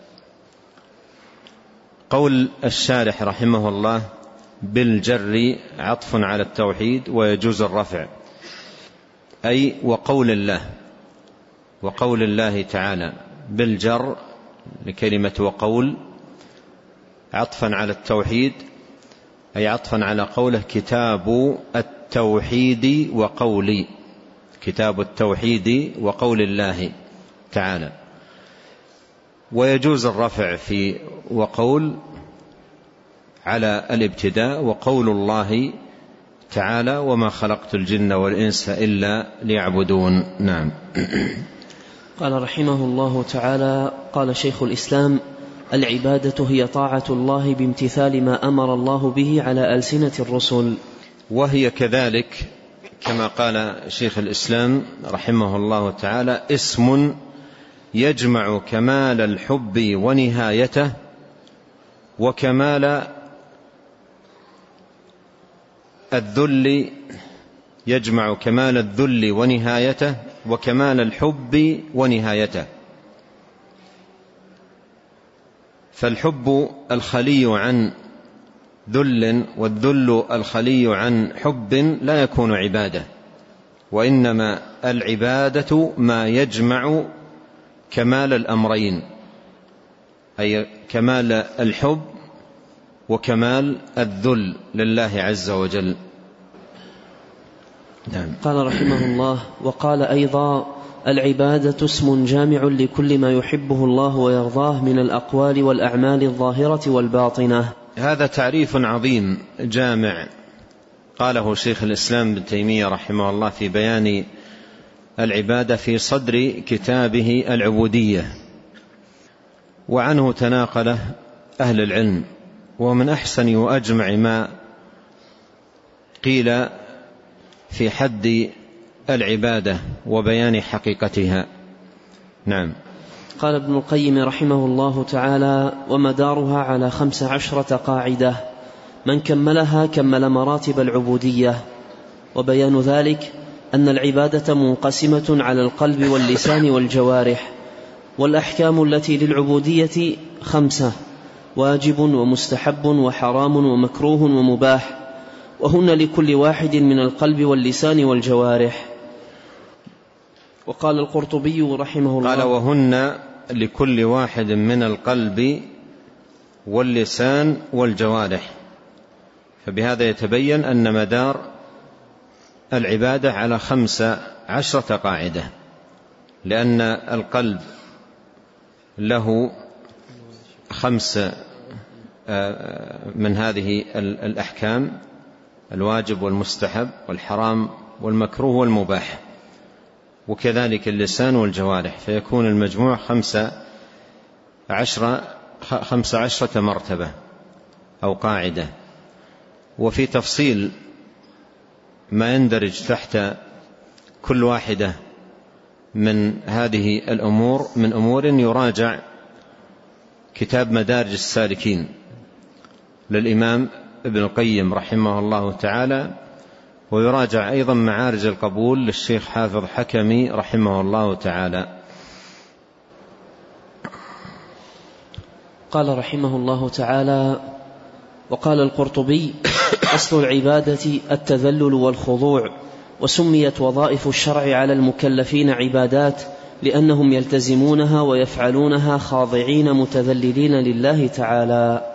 قول الشارح رحمه الله: بالجر عطف على التوحيد ويجوز الرفع، أي وقول الله وقول الله تعالى. بالجر لكلمة وقول عطفا على التوحيد، أي عطفا على قوله: كتاب التوحيد وقولي، كتاب التوحيد وقول الله تعالى. ويجوز الرفع في وقول على الابتداء: وقول الله تعالى: وما خلقت الجن والإنس إلا ليعبدون. نعم. قال رحمه الله تعالى: قال شيخ الإسلام: العبادة هي طاعة الله بامتثال ما أمر الله به على ألسنة الرسل. وهي كذلك كما قال شيخ الإسلام رحمه الله تعالى اسم يجمع كمال الحب ونهايته، وكمال الذل يجمع كمال الذل ونهايته، وكمال الحب ونهايته. فالحب الخلي عن ذل والذل الخلي عن حب لا يكون عبادة، وإنما العبادة ما يجمع كمال الأمرين، أي كمال الحب وكمال الذل لله عز وجل. نعم. قال رحمه الله: وقال أيضا: العبادة اسم جامع لكل ما يحبه الله ويرضاه من الأقوال والأعمال الظاهرة والباطنة. هذا تعريف عظيم جامع قاله شيخ الإسلام ابن تيمية رحمه الله في بيان العبادة في صدر كتابه العبودية، وعنه تناقله أهل العلم، ومن أحسن وأجمع ما قيل في حد العبادة وبيان حقيقتها. نعم. قال ابن القيم رحمه الله تعالى: ومدارها على خمس عشرة قاعدة، من كملها كمل مراتب العبودية. وبيان ذلك أن العبادة منقسمة على القلب واللسان والجوارح، والأحكام التي للعبودية خمسة: واجب ومستحب وحرام ومكروه ومباح، وهن لكل واحد من القلب واللسان والجوارح. وقال القرطبي رحمه الله: قال وهن لكل واحد من القلب واللسان والجوارح، فبهذا يتبين أن مدار العبادة على خمس عشرة قاعدة، لأن القلب له خمس من هذه الأحكام: الواجب والمستحب والحرام والمكروه والمباح، وكذلك اللسان والجوارح، فيكون المجموع خمسة عشرة خمس عشرة مرتبة أو قاعدة. وفي تفصيل ما يندرج تحت كل واحدة من هذه الأمور من أمور يراجع كتاب مدارج السالكين للإمام ابن القيم رحمه الله تعالى، ويراجع أيضا معارج القبول للشيخ حافظ حكمي رحمه الله تعالى. قال رحمه الله تعالى: وقال القرطبي: أصل العبادة التذلل والخضوع، وسميت وظائف الشرع على المكلفين عبادات لأنهم يلتزمونها ويفعلونها خاضعين متذللين لله تعالى.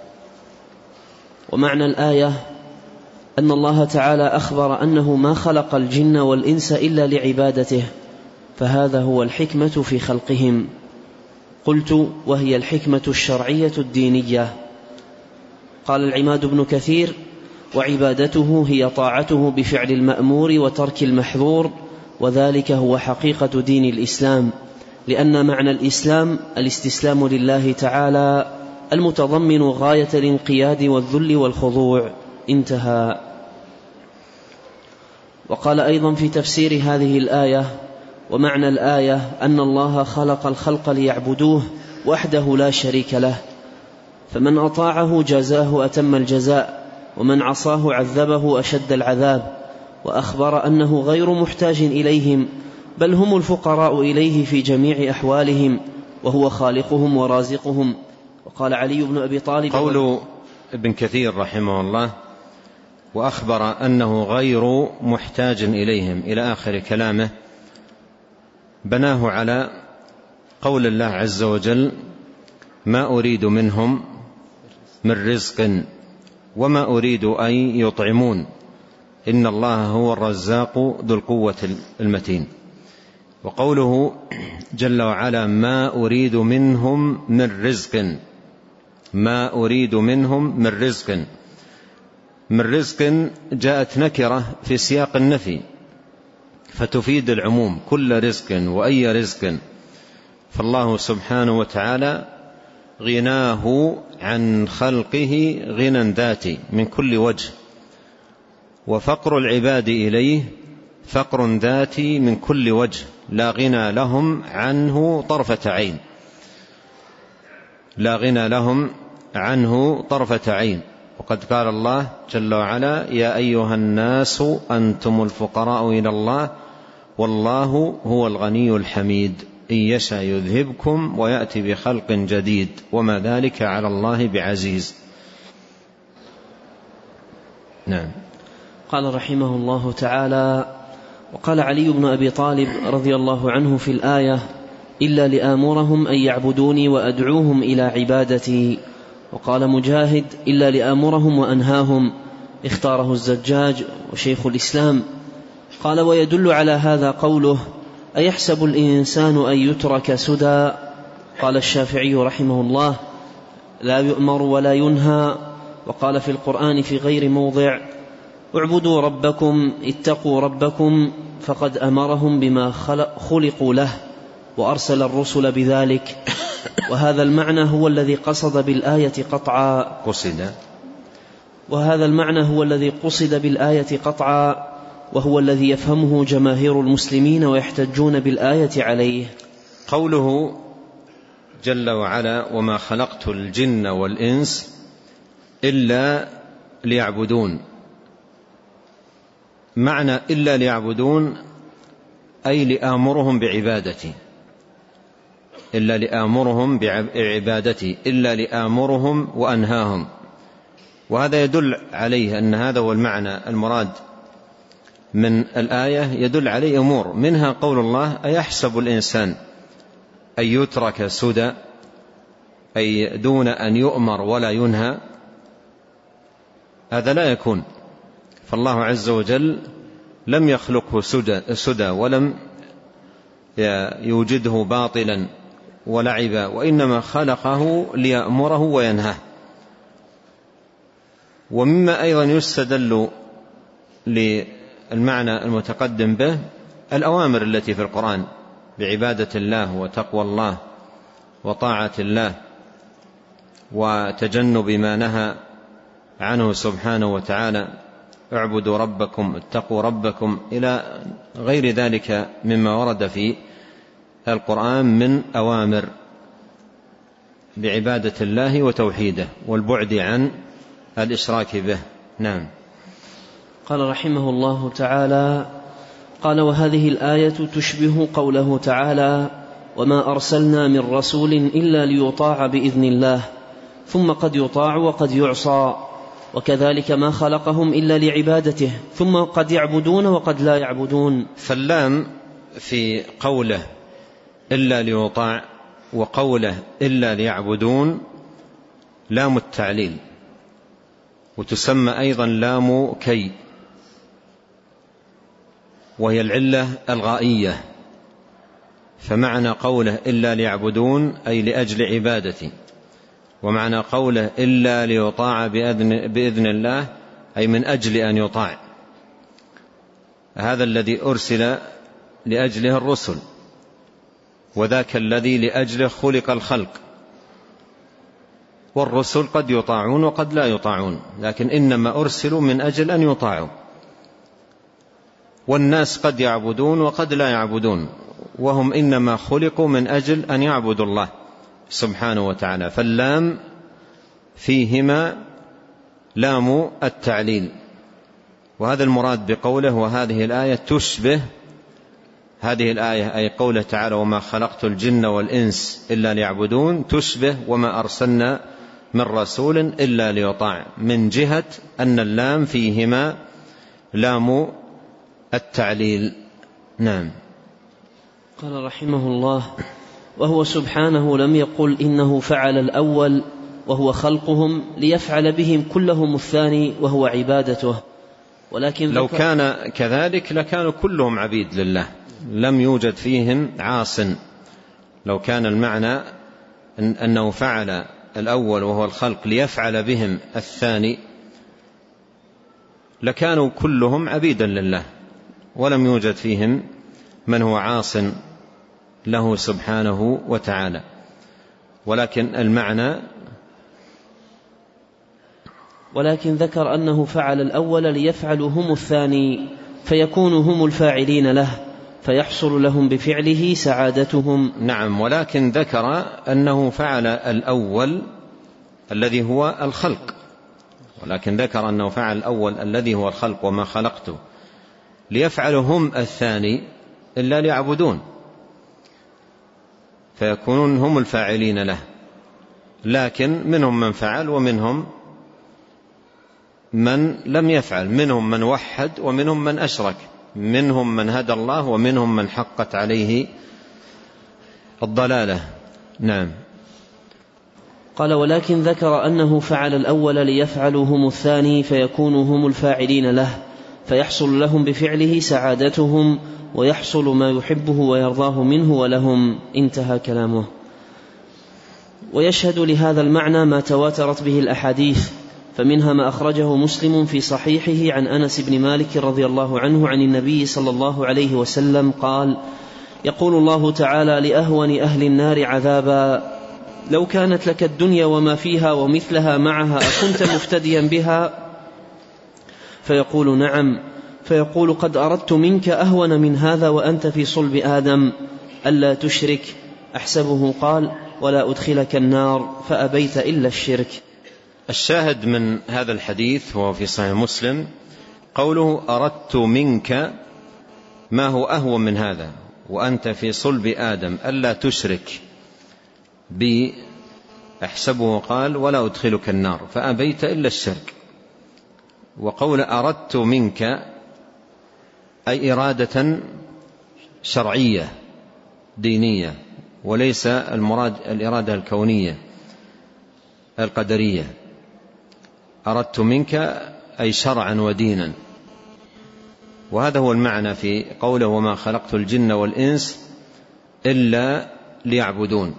ومعنى الآية أن الله تعالى أخبر أنه ما خلق الجن والإنس إلا لعبادته، فهذا هو الحكمة في خلقهم. قلت: وهي الحكمة الشرعية الدينية. قال العماد بن كثير: وعبادته هي طاعته بفعل المأمور وترك المحظور، وذلك هو حقيقة دين الإسلام، لأن معنى الإسلام الاستسلام لله تعالى المتضمن غاية الانقياد والذل والخضوع. انتهى. وقال أيضا في تفسير هذه الآية: ومعنى الآية أن الله خلق الخلق ليعبدوه وحده لا شريك له، فمن أطاعه جزاه أتم الجزاء، ومن عصاه عذبه أشد العذاب، وأخبر أنه غير محتاج إليهم، بل هم الفقراء إليه في جميع أحوالهم، وهو خالقهم ورازقهم. وقال علي بن أبي طالب: قول ابن كثير رحمه الله: وأخبر أنه غير محتاج إليهم إلى آخر كلامه، بناه على قول الله عز وجل: ما أريد منهم من رزق وما أريد أن يطعمون إن الله هو الرزاق ذو القوة المتين. وقوله جل وعلا: ما أريد منهم من رزق، ما أريد منهم من رزق، من رزق جاءت نكرة في سياق النفي فتفيد العموم، كل رزق وأي رزق. فالله سبحانه وتعالى غناه عن خلقه غنى ذاتي من كل وجه، وفقر العباد إليه فقر ذاتي من كل وجه، لا غنى لهم عنه طرفة عين، لا غنى لهم عنه طرفة عين. وقد قال الله جل وعلا: يا أيها الناس أنتم الفقراء إلى الله والله هو الغني الحميد إن يشاء يذهبكم ويأتي بخلق جديد وما ذلك على الله بعزيز. نعم. قال رحمه الله تعالى: وقال علي بن أبي طالب رضي الله عنه في الآية: إلا لآمرهم أن يعبدوني وأدعوهم إلى عبادتي. وقال مجاهد إلا لآمرهم وأنهاهم، اختاره الزجاج وشيخ الإسلام. قال ويدل على هذا قوله أيحسب الإنسان أن يترك سدى؟ قال الشافعي رحمه الله لا يؤمر ولا ينهى. وقال في القرآن في غير موضع اعبدوا ربكم اتقوا ربكم، فقد أمرهم بما خلقوا له وأرسل الرسل بذلك. وهذا المعنى هو الذي قصد بالآية قطعا قصد وهذا المعنى هو الذي قصد بالآية قطعا وهو الذي يفهمه جماهير المسلمين ويحتجون بالآية عليه. قوله جل وعلا وما خلقت الجن والإنس إلا ليعبدون، معنى إلا ليعبدون أي لآمرهم بعبادتي، إلا لآمرهم بعبادتي، إلا لآمرهم وأنهاهم. وهذا يدل عليه أن هذا هو المعنى المراد من الآية، يدل عليه أمور، منها قول الله أيحسب الإنسان أن يترك سدى، أي دون أن يؤمر ولا ينهى. هذا لا يكون، فالله عز وجل لم يخلقه سدى, سدى ولم يوجده باطلا ولعبا، وإنما خلقه ليأمره وينهاه. ومما أيضا يستدل للمعنى المتقدم به الأوامر التي في القرآن بعبادة الله وتقوى الله وطاعة الله وتجنب ما نهى عنه سبحانه وتعالى، اعبدوا ربكم اتقوا ربكم، إلى غير ذلك مما ورد في القرآن من أوامر بعبادة الله وتوحيده والبعد عن الإشراك به. نعم. قال رحمه الله تعالى قال وهذه الآية تشبه قوله تعالى وما أرسلنا من رسول إلا ليطاع بإذن الله، ثم قد يطاع وقد يعصى، وكذلك ما خلقهم إلا لعبادته، ثم قد يعبدون وقد لا يعبدون. فاللام في قوله إلا ليطاع وقوله إلا ليعبدون لام التعليل، وتسمى أيضا لام كي، وهي العلة الغائية. فمعنى قوله إلا ليعبدون أي لأجل عبادتي، ومعنى قوله إلا ليطاع بإذن, بإذن الله أي من أجل أن يطاع. هذا الذي أرسل لأجله الرسل، وذاك الذي لأجله خلق الخلق. والرسل قد يطاعون وقد لا يطاعون، لكن إنما أرسلوا من أجل أن يطاعوا. والناس قد يعبدون وقد لا يعبدون، وهم إنما خلقوا من أجل أن يعبدوا الله سبحانه وتعالى. فاللام فيهما لام التعليل، وهذا المراد بقوله وهذه الآية تشبه هذه الآية، أي قوله تعالى وما خلقت الجن والإنس إلا ليعبدون، تشبه وما أرسلنا من رسول إلا ليطاع، من جهة أن اللام فيهما لام التعليل. نعم. قال رحمه الله وهو سبحانه لم يقل إنه فعل الأول وهو خلقهم ليفعل بهم كلهم الثاني وهو عبادته، ولكن لو كان كذلك لكانوا كلهم عبيد لله، لم يوجد فيهم عاص. لو كان المعنى إن أنه فعل الأول وهو الخلق ليفعل بهم الثاني لكانوا كلهم عبيدا لله، ولم يوجد فيهم من هو عاص له سبحانه وتعالى. ولكن المعنى ولكن ذكر أنه فعل الأول ليفعلوا هم الثاني فيكونوا هم الفاعلين له، فيحصل لهم بفعله سعادتهم. نعم. ولكن ذكر أنه فعل الأول الذي هو الخلق، ولكن ذكر أنه فعل الأول الذي هو الخلق وما خلقته ليفعلوا هم الثاني إلا ليعبدون، فيكونون هم الفاعلين له. لكن منهم من فعل ومنهم من لم يفعل، منهم من وحد ومنهم من أشرك، منهم من هدى الله ومنهم من حقت عليه الضلالة. نعم. قال: ولكن ذكر أنه فعل الأول ليفعلوا هم الثاني فيكونوا هم الفاعلين له، فيحصل لهم بفعله سعادتهم ويحصل ما يحبه ويرضاه منه ولهم. انتهى كلامه. ويشهد لهذا المعنى ما تواترت به الأحاديث، فمنها ما أخرجه مسلم في صحيحه عن أنس بن مالك رضي الله عنه عن النبي صلى الله عليه وسلم قال: يقول الله تعالى لأهون أهل النار عذابا: لو كانت لك الدنيا وما فيها ومثلها معها أكنت مفتديا بها؟ فيقول: نعم. فيقول: قد أردت منك أهون من هذا وأنت في صلب آدم، ألا تشرك. أحسبه قال: ولا أدخلك النار، فأبيت إلا الشرك. الشاهد من هذا الحديث وهو في صحيح مسلم قوله: أردت منك ما هو أهون من هذا وأنت في صلب آدم، ألا تشرك بي. أحسبه قال: ولا أدخلك النار، فأبيت إلا الشرك. وقول أردت منك أي إرادة شرعية دينية، وليس المراد الإرادة الكونية القدرية. أردت منك أي شرعا ودينا، وهذا هو المعنى في قوله: وما خلقت الجن والإنس إلا ليعبدون.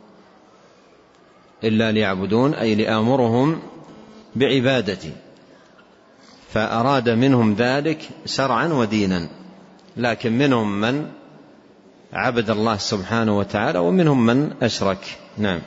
إلا ليعبدون أي لآمرهم بعبادتي، فأراد منهم ذلك شرعا ودينا، لكن منهم من عبد الله سبحانه وتعالى ومنهم من أشرك. نعم.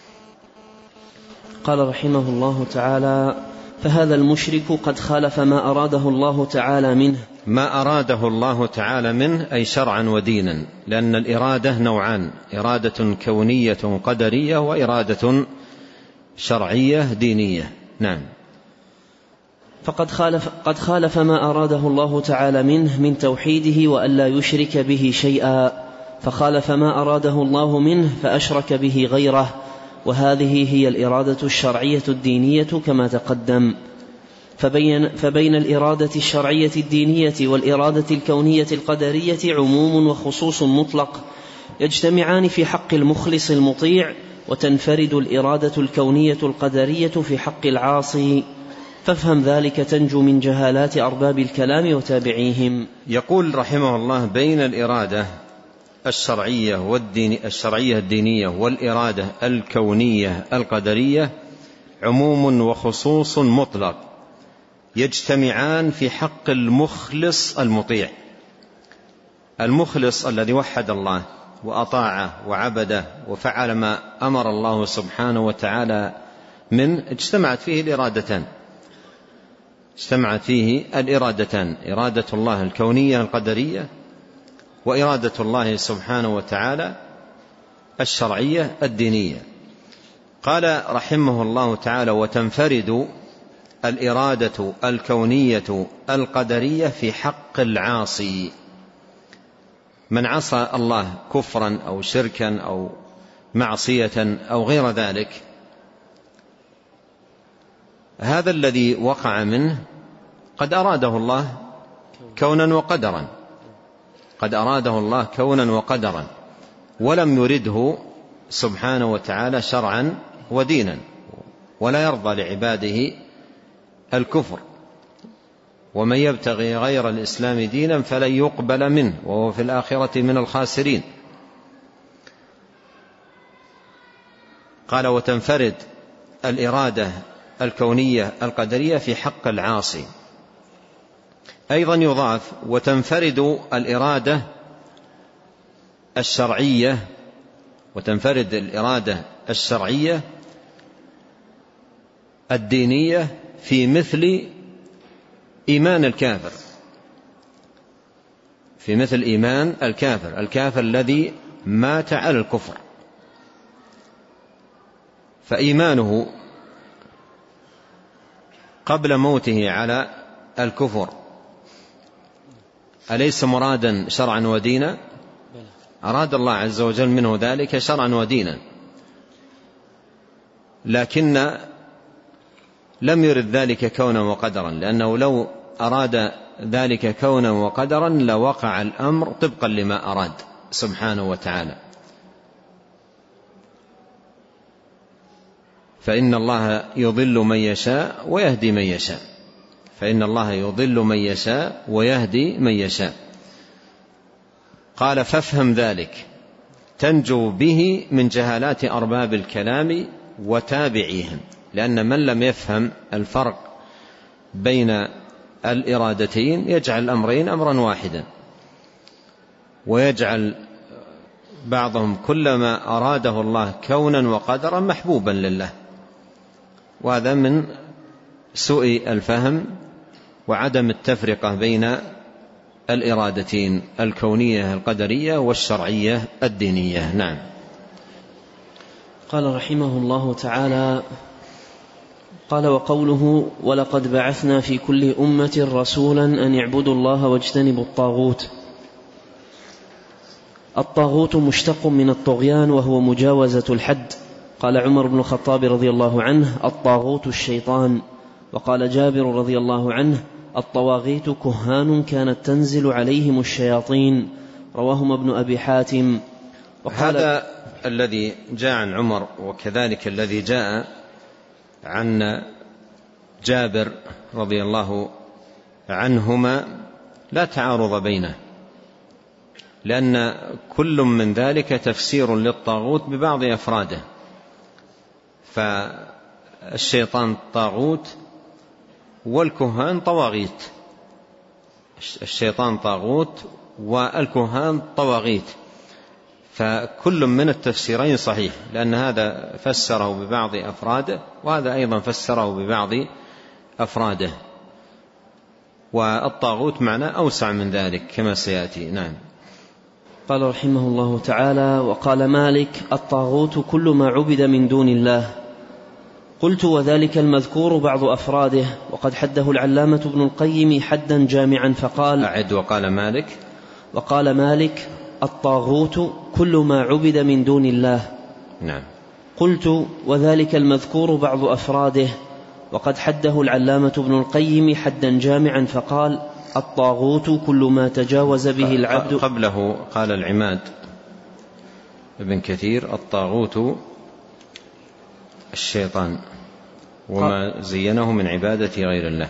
قال رحمه الله تعالى: فهذا المشرك قد خالف ما أراده الله تعالى منه. ما أراده الله تعالى منه أي شرعا ودينا، لأن الإرادة نوعان: إرادة كونية قدرية وإرادة شرعية دينية. نعم. فقد خالف, قد خالف ما أراده الله تعالى منه من توحيده وألا يشرك به شيئا، فخالف ما أراده الله منه فأشرك به غيره، وهذه هي الإرادة الشرعية الدينية كما تقدم. فبين, فبين الإرادة الشرعية الدينية والإرادة الكونية القدرية عموم وخصوص مطلق يجتمعان في حق المخلص المطيع، وتنفرد الإرادة الكونية القدرية في حق العاصي. فافهم ذلك تنجو من جهالات أرباب الكلام وتابعيهم. يقول رحمه الله: بين الإرادة الشرعية والدين الشرعية الدينية والإرادة الكونية القدرية عموم وخصوص مطلق يجتمعان في حق المخلص المطيع. المخلص الذي وحد الله وأطاعه وعبده وفعل ما أمر الله سبحانه وتعالى من اجتمعت فيه الإرادتان اجتمعت فيه الإرادتان إرادة الله الكونية القدرية وإرادة الله سبحانه وتعالى الشرعية الدينية. قال رحمه الله تعالى: وتنفرد الإرادة الكونية القدرية في حق العاصي. من عصى الله كفرا أو شركا أو معصية أو غير ذلك، هذا الذي وقع منه قد أراده الله كونا وقدرا قد أراده الله كونا وقدرا ولم يرده سبحانه وتعالى شرعا ودينا، ولا يرضى لعباده الكفر. ومن يبتغي غير الإسلام دينا فلن يقبل منه وهو في الآخرة من الخاسرين. قال: وتنفرد الإرادة الكونية القدرية في حق العاصي. أيضا يضاف: وتنفرد الإرادة الشرعية وتنفرد الإرادة الشرعية الدينية في مثل إيمان الكافر في مثل إيمان الكافر الكافر الذي مات على الكفر، فإيمانه قبل موته على الكفر أليس مرادا شرعا ودينا؟ أراد الله عز وجل منه ذلك شرعا ودينا، لكن لم يرد ذلك كونا وقدرا، لأنه لو أراد ذلك كونا وقدرا لوقع الأمر طبقا لما أراد سبحانه وتعالى. فإن الله يضل من يشاء ويهدي من يشاء فإن الله يضل من يشاء ويهدي من يشاء. قال فافهم ذلك تنجو به من جهالات أرباب الكلام وتابعيهم، لأن من لم يفهم الفرق بين الإرادتين يجعل الأمرين أمرا واحدا، ويجعل بعضهم كلما أراده الله كونا وقدرا محبوبا لله، وهذا من سوء الفهم وعدم التفرقة بين الإرادتين الكونية القدرية والشرعية الدينية. نعم. قال رحمه الله تعالى: قال وقوله ولقد بعثنا في كل أمة رسولا أن يعبدوا الله واجتنبوا الطاغوت. الطاغوت مشتق من الطغيان وهو مجاوزة الحد. قال عمر بن الخطاب رضي الله عنه: الطاغوت الشيطان. وقال جابر رضي الله عنه: الطواغيت كهان كانت تنزل عليهم الشياطين. رواهم ابن أبي حاتم. هذا الذي جاء عن عمر وكذلك الذي جاء عن جابر رضي الله عنهما لا تعارض بينه، لأن كل من ذلك تفسير للطاغوت ببعض أفراده. فالشيطان طاغوت والكهان طواغيت، الشيطان طاغوت والكهان طواغيت، فكل من التفسيرين صحيح، لأن هذا فسره ببعض أفراده وهذا أيضا فسره ببعض أفراده، والطاغوت معنى أوسع من ذلك كما سيأتي. نعم. قال رحمه الله تعالى: وقال مالك: الطاغوت كل ما عبد من دون الله. قلت: وذلك المذكور بعض أفراده، وقد حده العلامة ابن القيم حدا جامعا فقال. أعد. وقال مالك وقال مالك: الطاغوت كل ما عبد من دون الله. نعم. قلت: وذلك المذكور بعض أفراده، وقد حده العلامة ابن القيم حدا جامعا فقال: الطاغوت كل ما تجاوز به العبد. قبله قال العماد ابن كثير: الطاغوت الشيطان وما زينه من عبادة غير الله.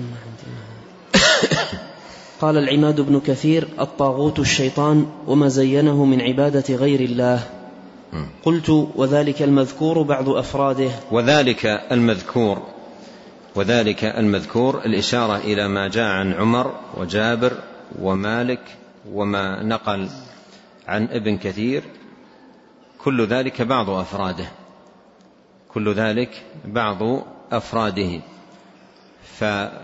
قال العماد بن كثير: الطاغوت الشيطان وما زينه من عبادة غير الله. قلت: وذلك المذكور بعض أفراده. وذلك المذكور وذلك المذكور الإشارة إلى ما جاء عن عمر وجابر ومالك وما نقل عن ابن كثير، كل ذلك بعض أفراده كل ذلك بعض أفراده فمعنى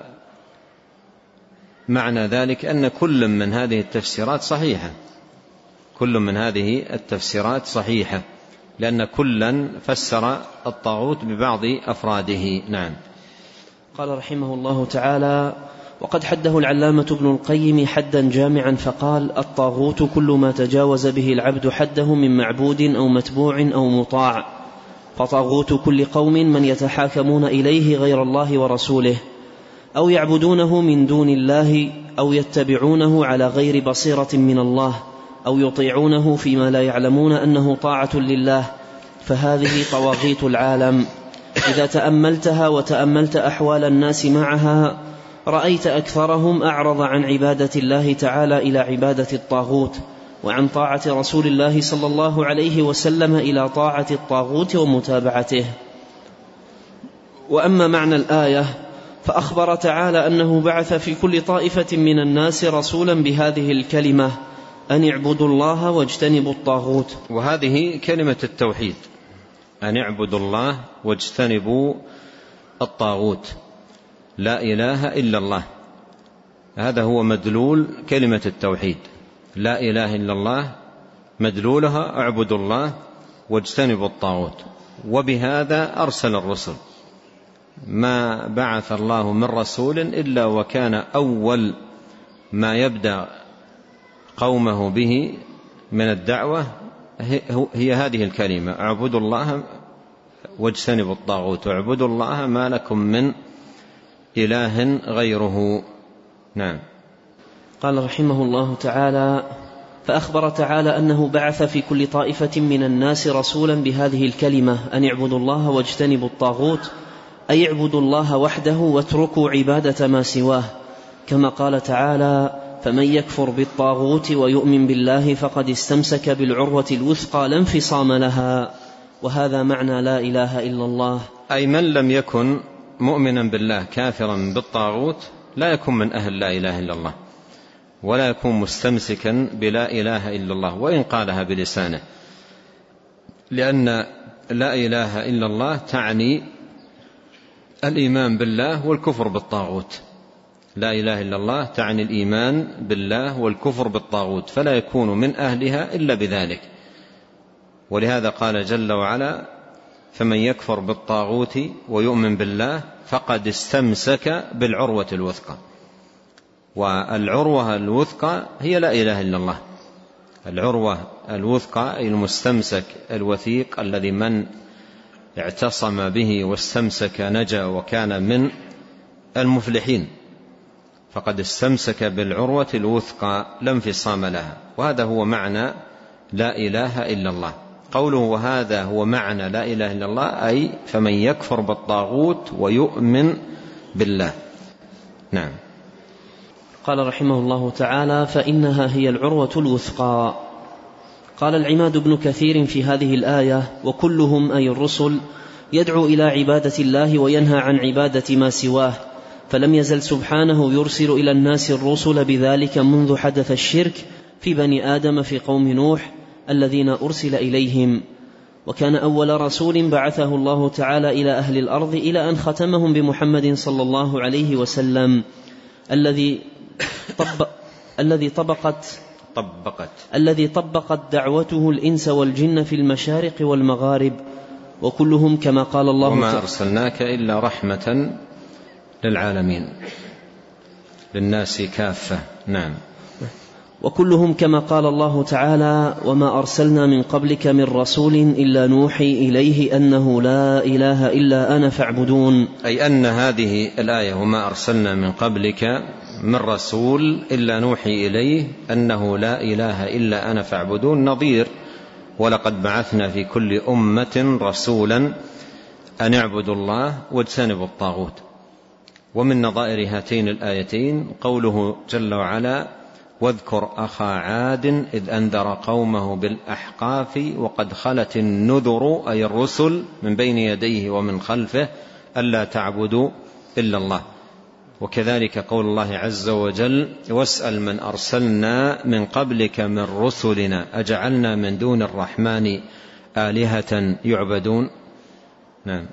ذلك أن كل من هذه التفسيرات صحيحة كل من هذه التفسيرات صحيحة لأن كلا فسر الطاغوت ببعض أفراده. نعم. قال رحمه الله تعالى: وقد حده العلامة ابن القيم حدا جامعا فقال: الطاغوت كل ما تجاوز به العبد حده من معبود أو متبوع أو مطاع، فطاغوت كل قوم من يتحاكمون إليه غير الله ورسوله، أو يعبدونه من دون الله، أو يتبعونه على غير بصيرة من الله، أو يطيعونه فيما لا يعلمون أنه طاعة لله، فهذه طواغيت العالم. إذا تأملتها وتأملت أحوال الناس معها رأيت أكثرهم أعرض عن عبادة الله تعالى إلى عبادة الطاغوت، وعن طاعة رسول الله صلى الله عليه وسلم إلى طاعة الطاغوت ومتابعته. وأما معنى الآية فأخبر تعالى أنه بعث في كل طائفة من الناس رسولا بهذه الكلمة: أن اعبدوا الله واجتنبوا الطاغوت. وهذه كلمة التوحيد، أن اعبدوا الله واجتنبوا الطاغوت، لا إله إلا الله، هذا هو مدلول كلمة التوحيد، لا إله إلا الله مدلولها اعبدوا الله واجتنبوا الطاغوت. وبهذا أرسل الرسل، ما بعث الله من رسول إلا وكان أول ما يبدأ قومه به من الدعوة هي هذه الكلمة: اعبدوا الله واجتنبوا الطاغوت، واعبدوا الله ما لكم من إله غيره. نعم. قال رحمه الله تعالى: فأخبر تعالى أنه بعث في كل طائفة من الناس رسولا بهذه الكلمة أن اعبدوا الله واجتنبوا الطاغوت، أي اعبدوا الله وحده واتركوا عبادة ما سواه، كما قال تعالى: فمن يكفر بالطاغوت ويؤمن بالله فقد استمسك بالعروة الوثقى لا انفصام لها. وهذا معنى لا إله إلا الله، أي من لم يكن مؤمنا بالله كافرا بالطاغوت لا يكون من أهل لا إله إلا الله، ولا يكون مستمسكا بلا إله إلا الله وإن قالها بلسانه، لأن لا إله إلا الله تعني الإيمان بالله والكفر بالطاغوت. لا إله إلا الله تعني الإيمان بالله والكفر بالطاغوت، فلا يكون من أهلها إلا بذلك. ولهذا قال جل وعلا: فمن يكفر بالطاغوت ويؤمن بالله فقد استمسك بالعروة الوثقى. والعروة الوثقى هي لا إله إلا الله. العروة الوثقى أي المستمسك الوثيق الذي من اعتصم به واستمسك نجا وكان من المفلحين، فقد استمسك بالعروة الوثقى لا انفصام لها. وهذا هو معنى لا إله إلا الله. قوله وهذا هو معنى لا إله إلا الله أي فمن يكفر بالطاغوت ويؤمن بالله. نعم. قال رحمه الله تعالى: فإنها هي العروة الوثقى. قال العماد بن كثير في هذه الآية: وكلهم أي الرسل يدعو إلى عبادة الله وينهى عن عبادة ما سواه، فلم يزل سبحانه يرسل إلى الناس الرسل بذلك منذ حدث الشرك في بني آدم في قوم نوح الذين أرسل إليهم. وكان أول رسول بعثه الله تعالى إلى أهل الأرض إلى أن ختمهم بمحمد صلى الله عليه وسلم الذي طب الذي طبقت طبقت الذي طبقت دعوته الإنس والجن في المشارق والمغارب، وكلهم كما قال الله وما تعالى: أرسلناك إلا رحمة للعالمين، للناس كافة. نعم. وكلهم كما قال الله تعالى: وما أرسلنا من قبلك من رسول إلا نوحي إليه أنه لا إله إلا أنا فاعبدون. أي أن هذه الآية وما أرسلنا من قبلك من رسول إلا نوحي إليه أنه لا إله إلا أنا فاعبدون نظير ولقد بعثنا في كل أمة رسولا أن اعبدوا الله واجتنبوا الطاغوت. ومن نظائر هاتين الآيتين قوله جل وعلا: واذكر أخا عاد إذ أنذر قومه بالأحقاف وقد خلت النذر أي الرسل من بين يديه ومن خلفه ألا تعبدوا إلا الله. وكذلك قول الله عز وجل: واسأل من أرسلنا من قبلك من رسلنا أجعلنا من دون الرحمن آلهة يعبدون. نعم.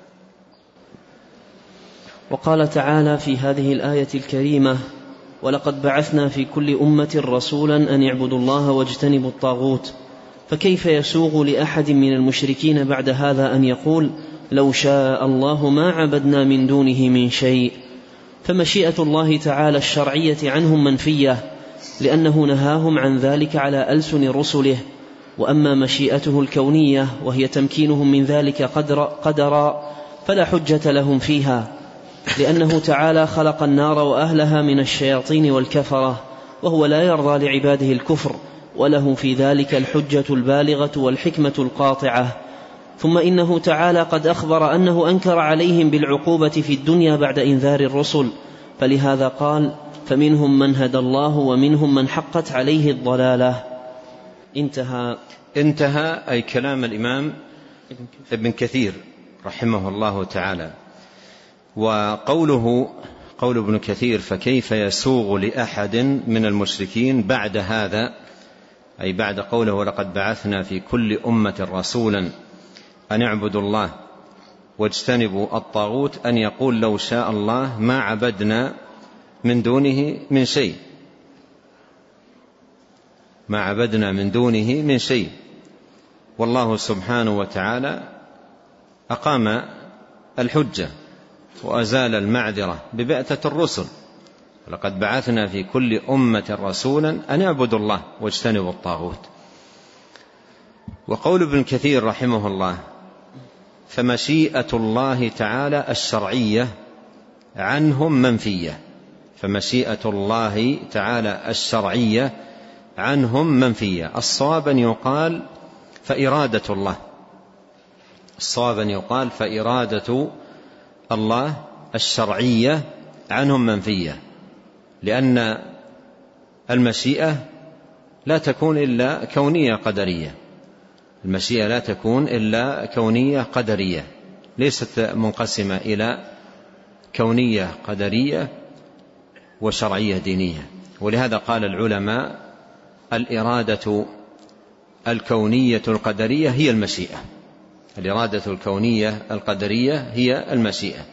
وقال تعالى في هذه الآية الكريمة: ولقد بعثنا في كل أمة رسولا أن يعبدوا الله واجتنبوا الطاغوت. فكيف يسوغ لأحد من المشركين بعد هذا أن يقول: لو شاء الله ما عبدنا من دونه من شيء؟ فمشيئة الله تعالى الشرعية عنهم منفية، لأنه نهاهم عن ذلك على ألسن رسله. وأما مشيئته الكونية وهي تمكينهم من ذلك قدر قدرا فلا حجة لهم فيها، لأنه تعالى خلق النار وأهلها من الشياطين والكفرة، وهو لا يرضى لعباده الكفر، وله في ذلك الحجة البالغة والحكمة القاطعة. ثم إنه تعالى قد أخبر أنه أنكر عليهم بالعقوبة في الدنيا بعد إنذار الرسل، فلهذا قال: فمنهم من هدى الله ومنهم من حقت عليه الضلالة. انتهى. انتهى أي كلام الإمام ابن كثير رحمه الله تعالى. وقوله قول ابن كثير: فكيف يسوغ لأحد من المشركين بعد هذا، أي بعد قوله ولقد بعثنا في كل أمة رسولا أن اعبدوا الله واجتنبوا الطاغوت، أن يقول: لو شاء الله ما عبدنا من دونه من شيء، ما عبدنا من دونه من شيء. والله سبحانه وتعالى أقام الحجة وأزال المعذرة ببعثة الرسل: لقد بعثنا في كل أمة رسولا أن اعبدوا الله واجتنبوا الطاغوت. وقول ابن كثير رحمه الله: فمشيئة الله تعالى الشرعية عنهم منفية. فمشيئة الله تعالى الشرعية عنهم منفية. الصواب أن يقال فإرادة الله، الصواب أن يقال فإرادة الله الشرعية عنهم منفية، لأن المشيئة لا تكون إلا كونية قدرية، المشيئة لا تكون إلا كونية قدرية، ليست منقسمة إلى كونية قدرية وشرعية دينية. ولهذا قال العلماء الإرادة الكونية القدرية هي المشيئة، الإرادة الكونية القدرية هي المشيئة.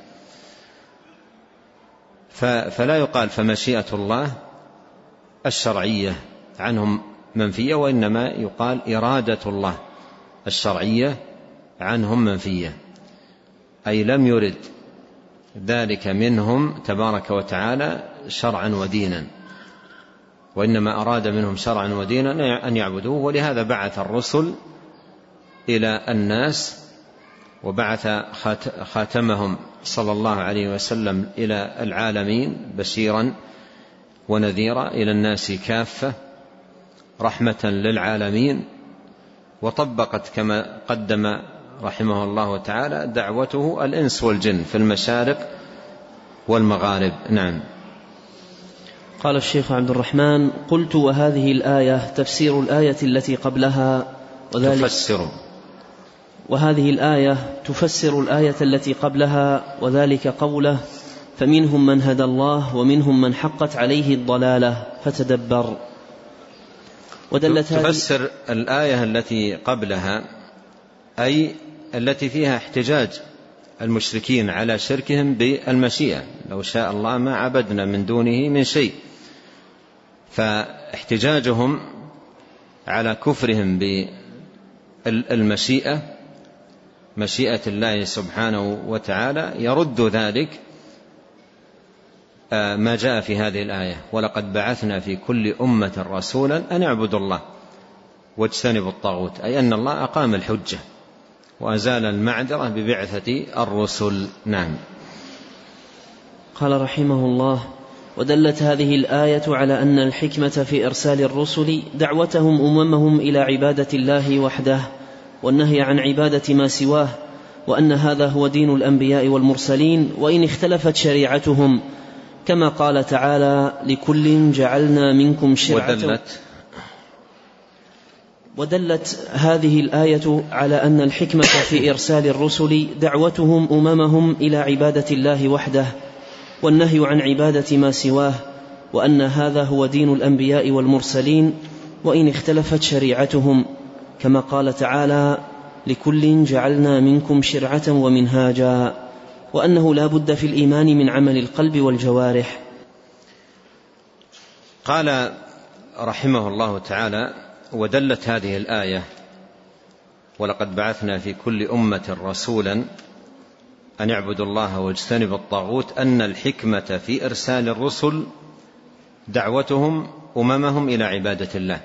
فلا يقال فمشيئة الله الشرعية عنهم منفية، وإنما يقال إرادة الله الشرعية عنهم منفية، أي لم يرد ذلك منهم تبارك وتعالى شرعا ودينا، وإنما أراد منهم شرعا ودينا أن يعبدوه. ولهذا بعث الرسل إلى الناس، وبعث خاتمهم صلى الله عليه وسلم إلى العالمين بشيرا ونذيرا إلى الناس كافة رحمة للعالمين، وطبقت كما قدم رحمه الله تعالى دعوته الإنس والجن في المشارق والمغارب. نعم. قال الشيخ عبد الرحمن: قلت وهذه الآية تفسير الآية التي قبلها، وذلك تفسر وهذه الآية تفسر الآية التي قبلها، وذلك قوله: فمنهم من هدى الله ومنهم من حقت عليه الضلالة فتدبر. ودلت تفسر الآية التي قبلها، أي التي فيها احتجاج المشركين على شركهم بالمشيئة، لو شاء الله ما عبدنا من دونه من شيء. فاحتجاجهم على كفرهم بالمشيئة، مشيئة الله سبحانه وتعالى، يرد ذلك ما جاء في هذه الآية: ولقد بعثنا في كل أمة رسولا أن اعبدوا الله واجتنبوا الطاغوت، أي أن الله أقام الحجة وأزال المعذرة ببعثة الرسل. نعم. قال رحمه الله: ودلت هذه الآية على أن الحكمة في إرسال الرسل دعوتهم أممهم إلى عبادة الله وحده والنهي عن عبادة ما سواه، وأن هذا هو دين الأنبياء والمرسلين وإن اختلفت شريعتهم، كما قال تعالى: لكل جعلنا منكم شرعة. ودلت, ودلت هذه الآية على أن الحكمة في إرسال الرسل دعوتهم أممهم إلى عبادة الله وحده والنهي عن عبادة ما سواه، وأن هذا هو دين الأنبياء والمرسلين وإن اختلفت شريعتهم، كما قال تعالى: لكل جعلنا منكم شرعة ومنهاجا، وأنه لا بد في الإيمان من عمل القلب والجوارح. قال رحمه الله تعالى: ودلت هذه الآية ولقد بعثنا في كل أمة رسولا أن يعبدوا الله واجتنبوا الطاغوت، أن الحكمة في إرسال الرسل دعوتهم أممهم إلى عبادة الله،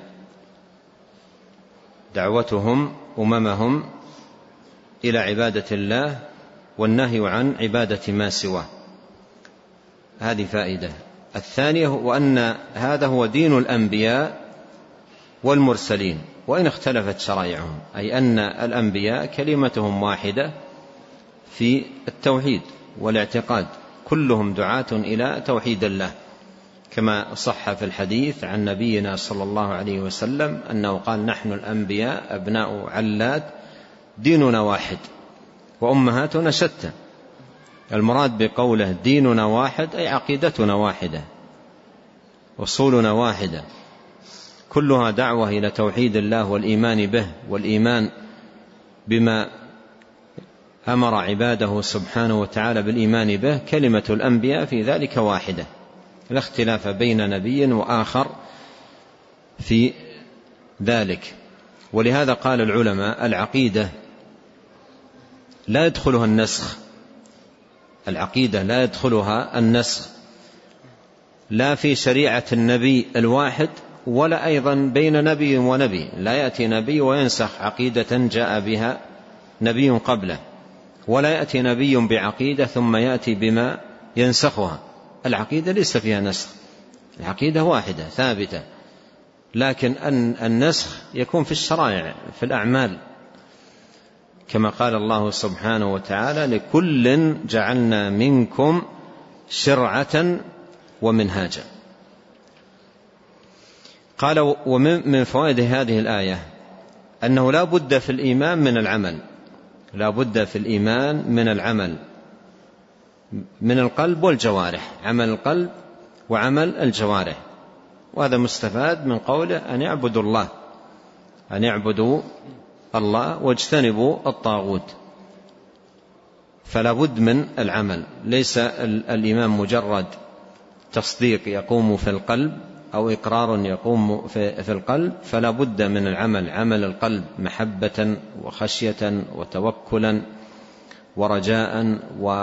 دعوتهم أممهم إلى عبادة الله والنهي عن عبادة ما سواه. هذه فائدة. الثانية وأن هذا هو دين الأنبياء والمرسلين وإن اختلفت شرائعهم، أي أن الأنبياء كلمتهم واحدة في التوحيد والاعتقاد، كلهم دعاة إلى توحيد الله، كما صح في الحديث عن نبينا صلى الله عليه وسلم أنه قال: نحن الأنبياء أبناء علات ديننا واحد وأمهاتنا شتى. المراد بقوله ديننا واحد أي عقيدتنا واحدة، أصولنا واحدة، كلها دعوة إلى توحيد الله والإيمان به والإيمان بما أمر عباده سبحانه وتعالى بالإيمان به. كلمة الأنبياء في ذلك واحدة، لا اختلاف بين نبي وآخر في ذلك. ولهذا قال العلماء: العقيدة لا يدخلها النسخ، العقيدة لا يدخلها النسخ، لا في شريعة النبي الواحد ولا أيضا بين نبي ونبي، لا يأتي نبي وينسخ عقيدة جاء بها نبي قبله، ولا يأتي نبي بعقيدة ثم يأتي بما ينسخها. العقيدة ليس فيها نسخ، العقيدة واحدة ثابتة لكن أن النسخ يكون في الشرائع في الأعمال، كما قال الله سبحانه وتعالى: لكل جعلنا منكم شرعة ومنهاجا. قال: ومن فوائد هذه الآية أنه لا بد في الإيمان من العمل، لا بد في الإيمان من العمل من القلب والجوارح، عمل القلب وعمل الجوارح. وهذا مستفاد من قوله: أن يعبدوا الله، أن يعبدوا الله واجتنبوا الطاغوت. فلا بد من العمل، ليس الإيمان مجرد تصديق يقوم في القلب أو إقرار يقوم في القلب، فلا بد من العمل، عمل القلب محبة وخشية وتوكلا ورجاء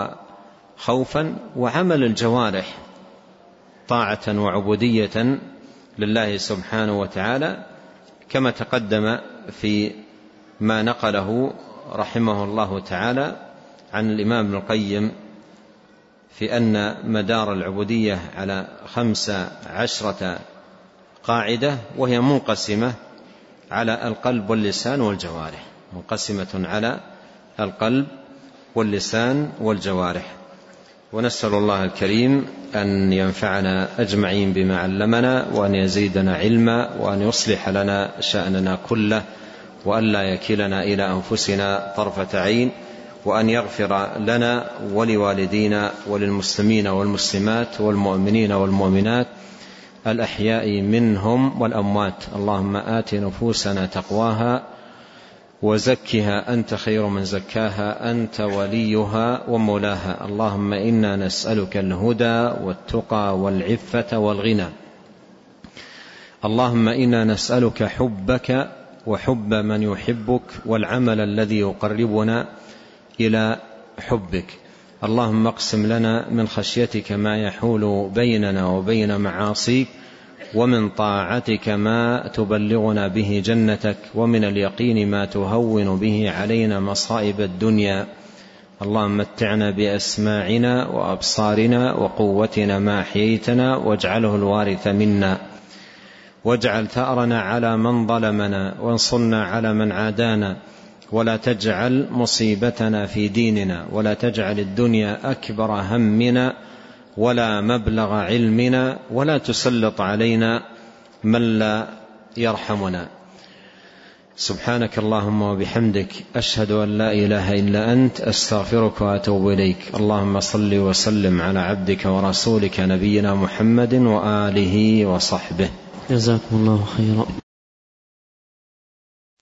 وخوفا، وعمل الجوارح طاعة وعبودية لله سبحانه وتعالى، كما تقدم في ما نقله رحمه الله تعالى عن الإمام ابن القيم في أن مدار العبودية على خمس عشرة قاعدة، وهي منقسمة على القلب واللسان والجوارح، منقسمة على القلب واللسان والجوارح. ونسأل الله الكريم أن ينفعنا أجمعين بما علمنا، وأن يزيدنا علما، وأن يصلح لنا شأننا كله، وأن لا يكلنا إلى أنفسنا طرفة عين، وأن يغفر لنا ولوالدينا وللمسلمين والمسلمات والمؤمنين والمؤمنات الأحياء منهم والأموات. اللهم آت نفوسنا تقواها وزكها أنت خير من زكاها، أنت وليها ومولاها. اللهم إنا نسألك الهدى والتقى والعفة والغنى. اللهم إنا نسألك حبك وحب من يحبك، والعمل الذي يقربنا إلى حبك. اللهم اقسم لنا من خشيتك ما يحول بيننا وبين معاصيك، ومن طاعتك ما تبلغنا به جنتك، ومن اليقين ما تهون به علينا مصائب الدنيا. اللهم متعنا بأسماعنا وأبصارنا وقوتنا ما أحييتنا، واجعله الوارث منا، واجعل ثأرنا على من ظلمنا، وانصرنا على من عادانا، ولا تجعل مصيبتنا في ديننا، ولا تجعل الدنيا أكبر همنا ولا مبلغ علمنا، ولا تسلط علينا من لا يرحمنا. سبحانك اللهم وبحمدك، أشهد أن لا إله إلا أنت، أستغفرك وأتوب إليك. اللهم صل وسلم على عبدك ورسولك نبينا محمد وآله وصحبه. جزاكم الله خيرا.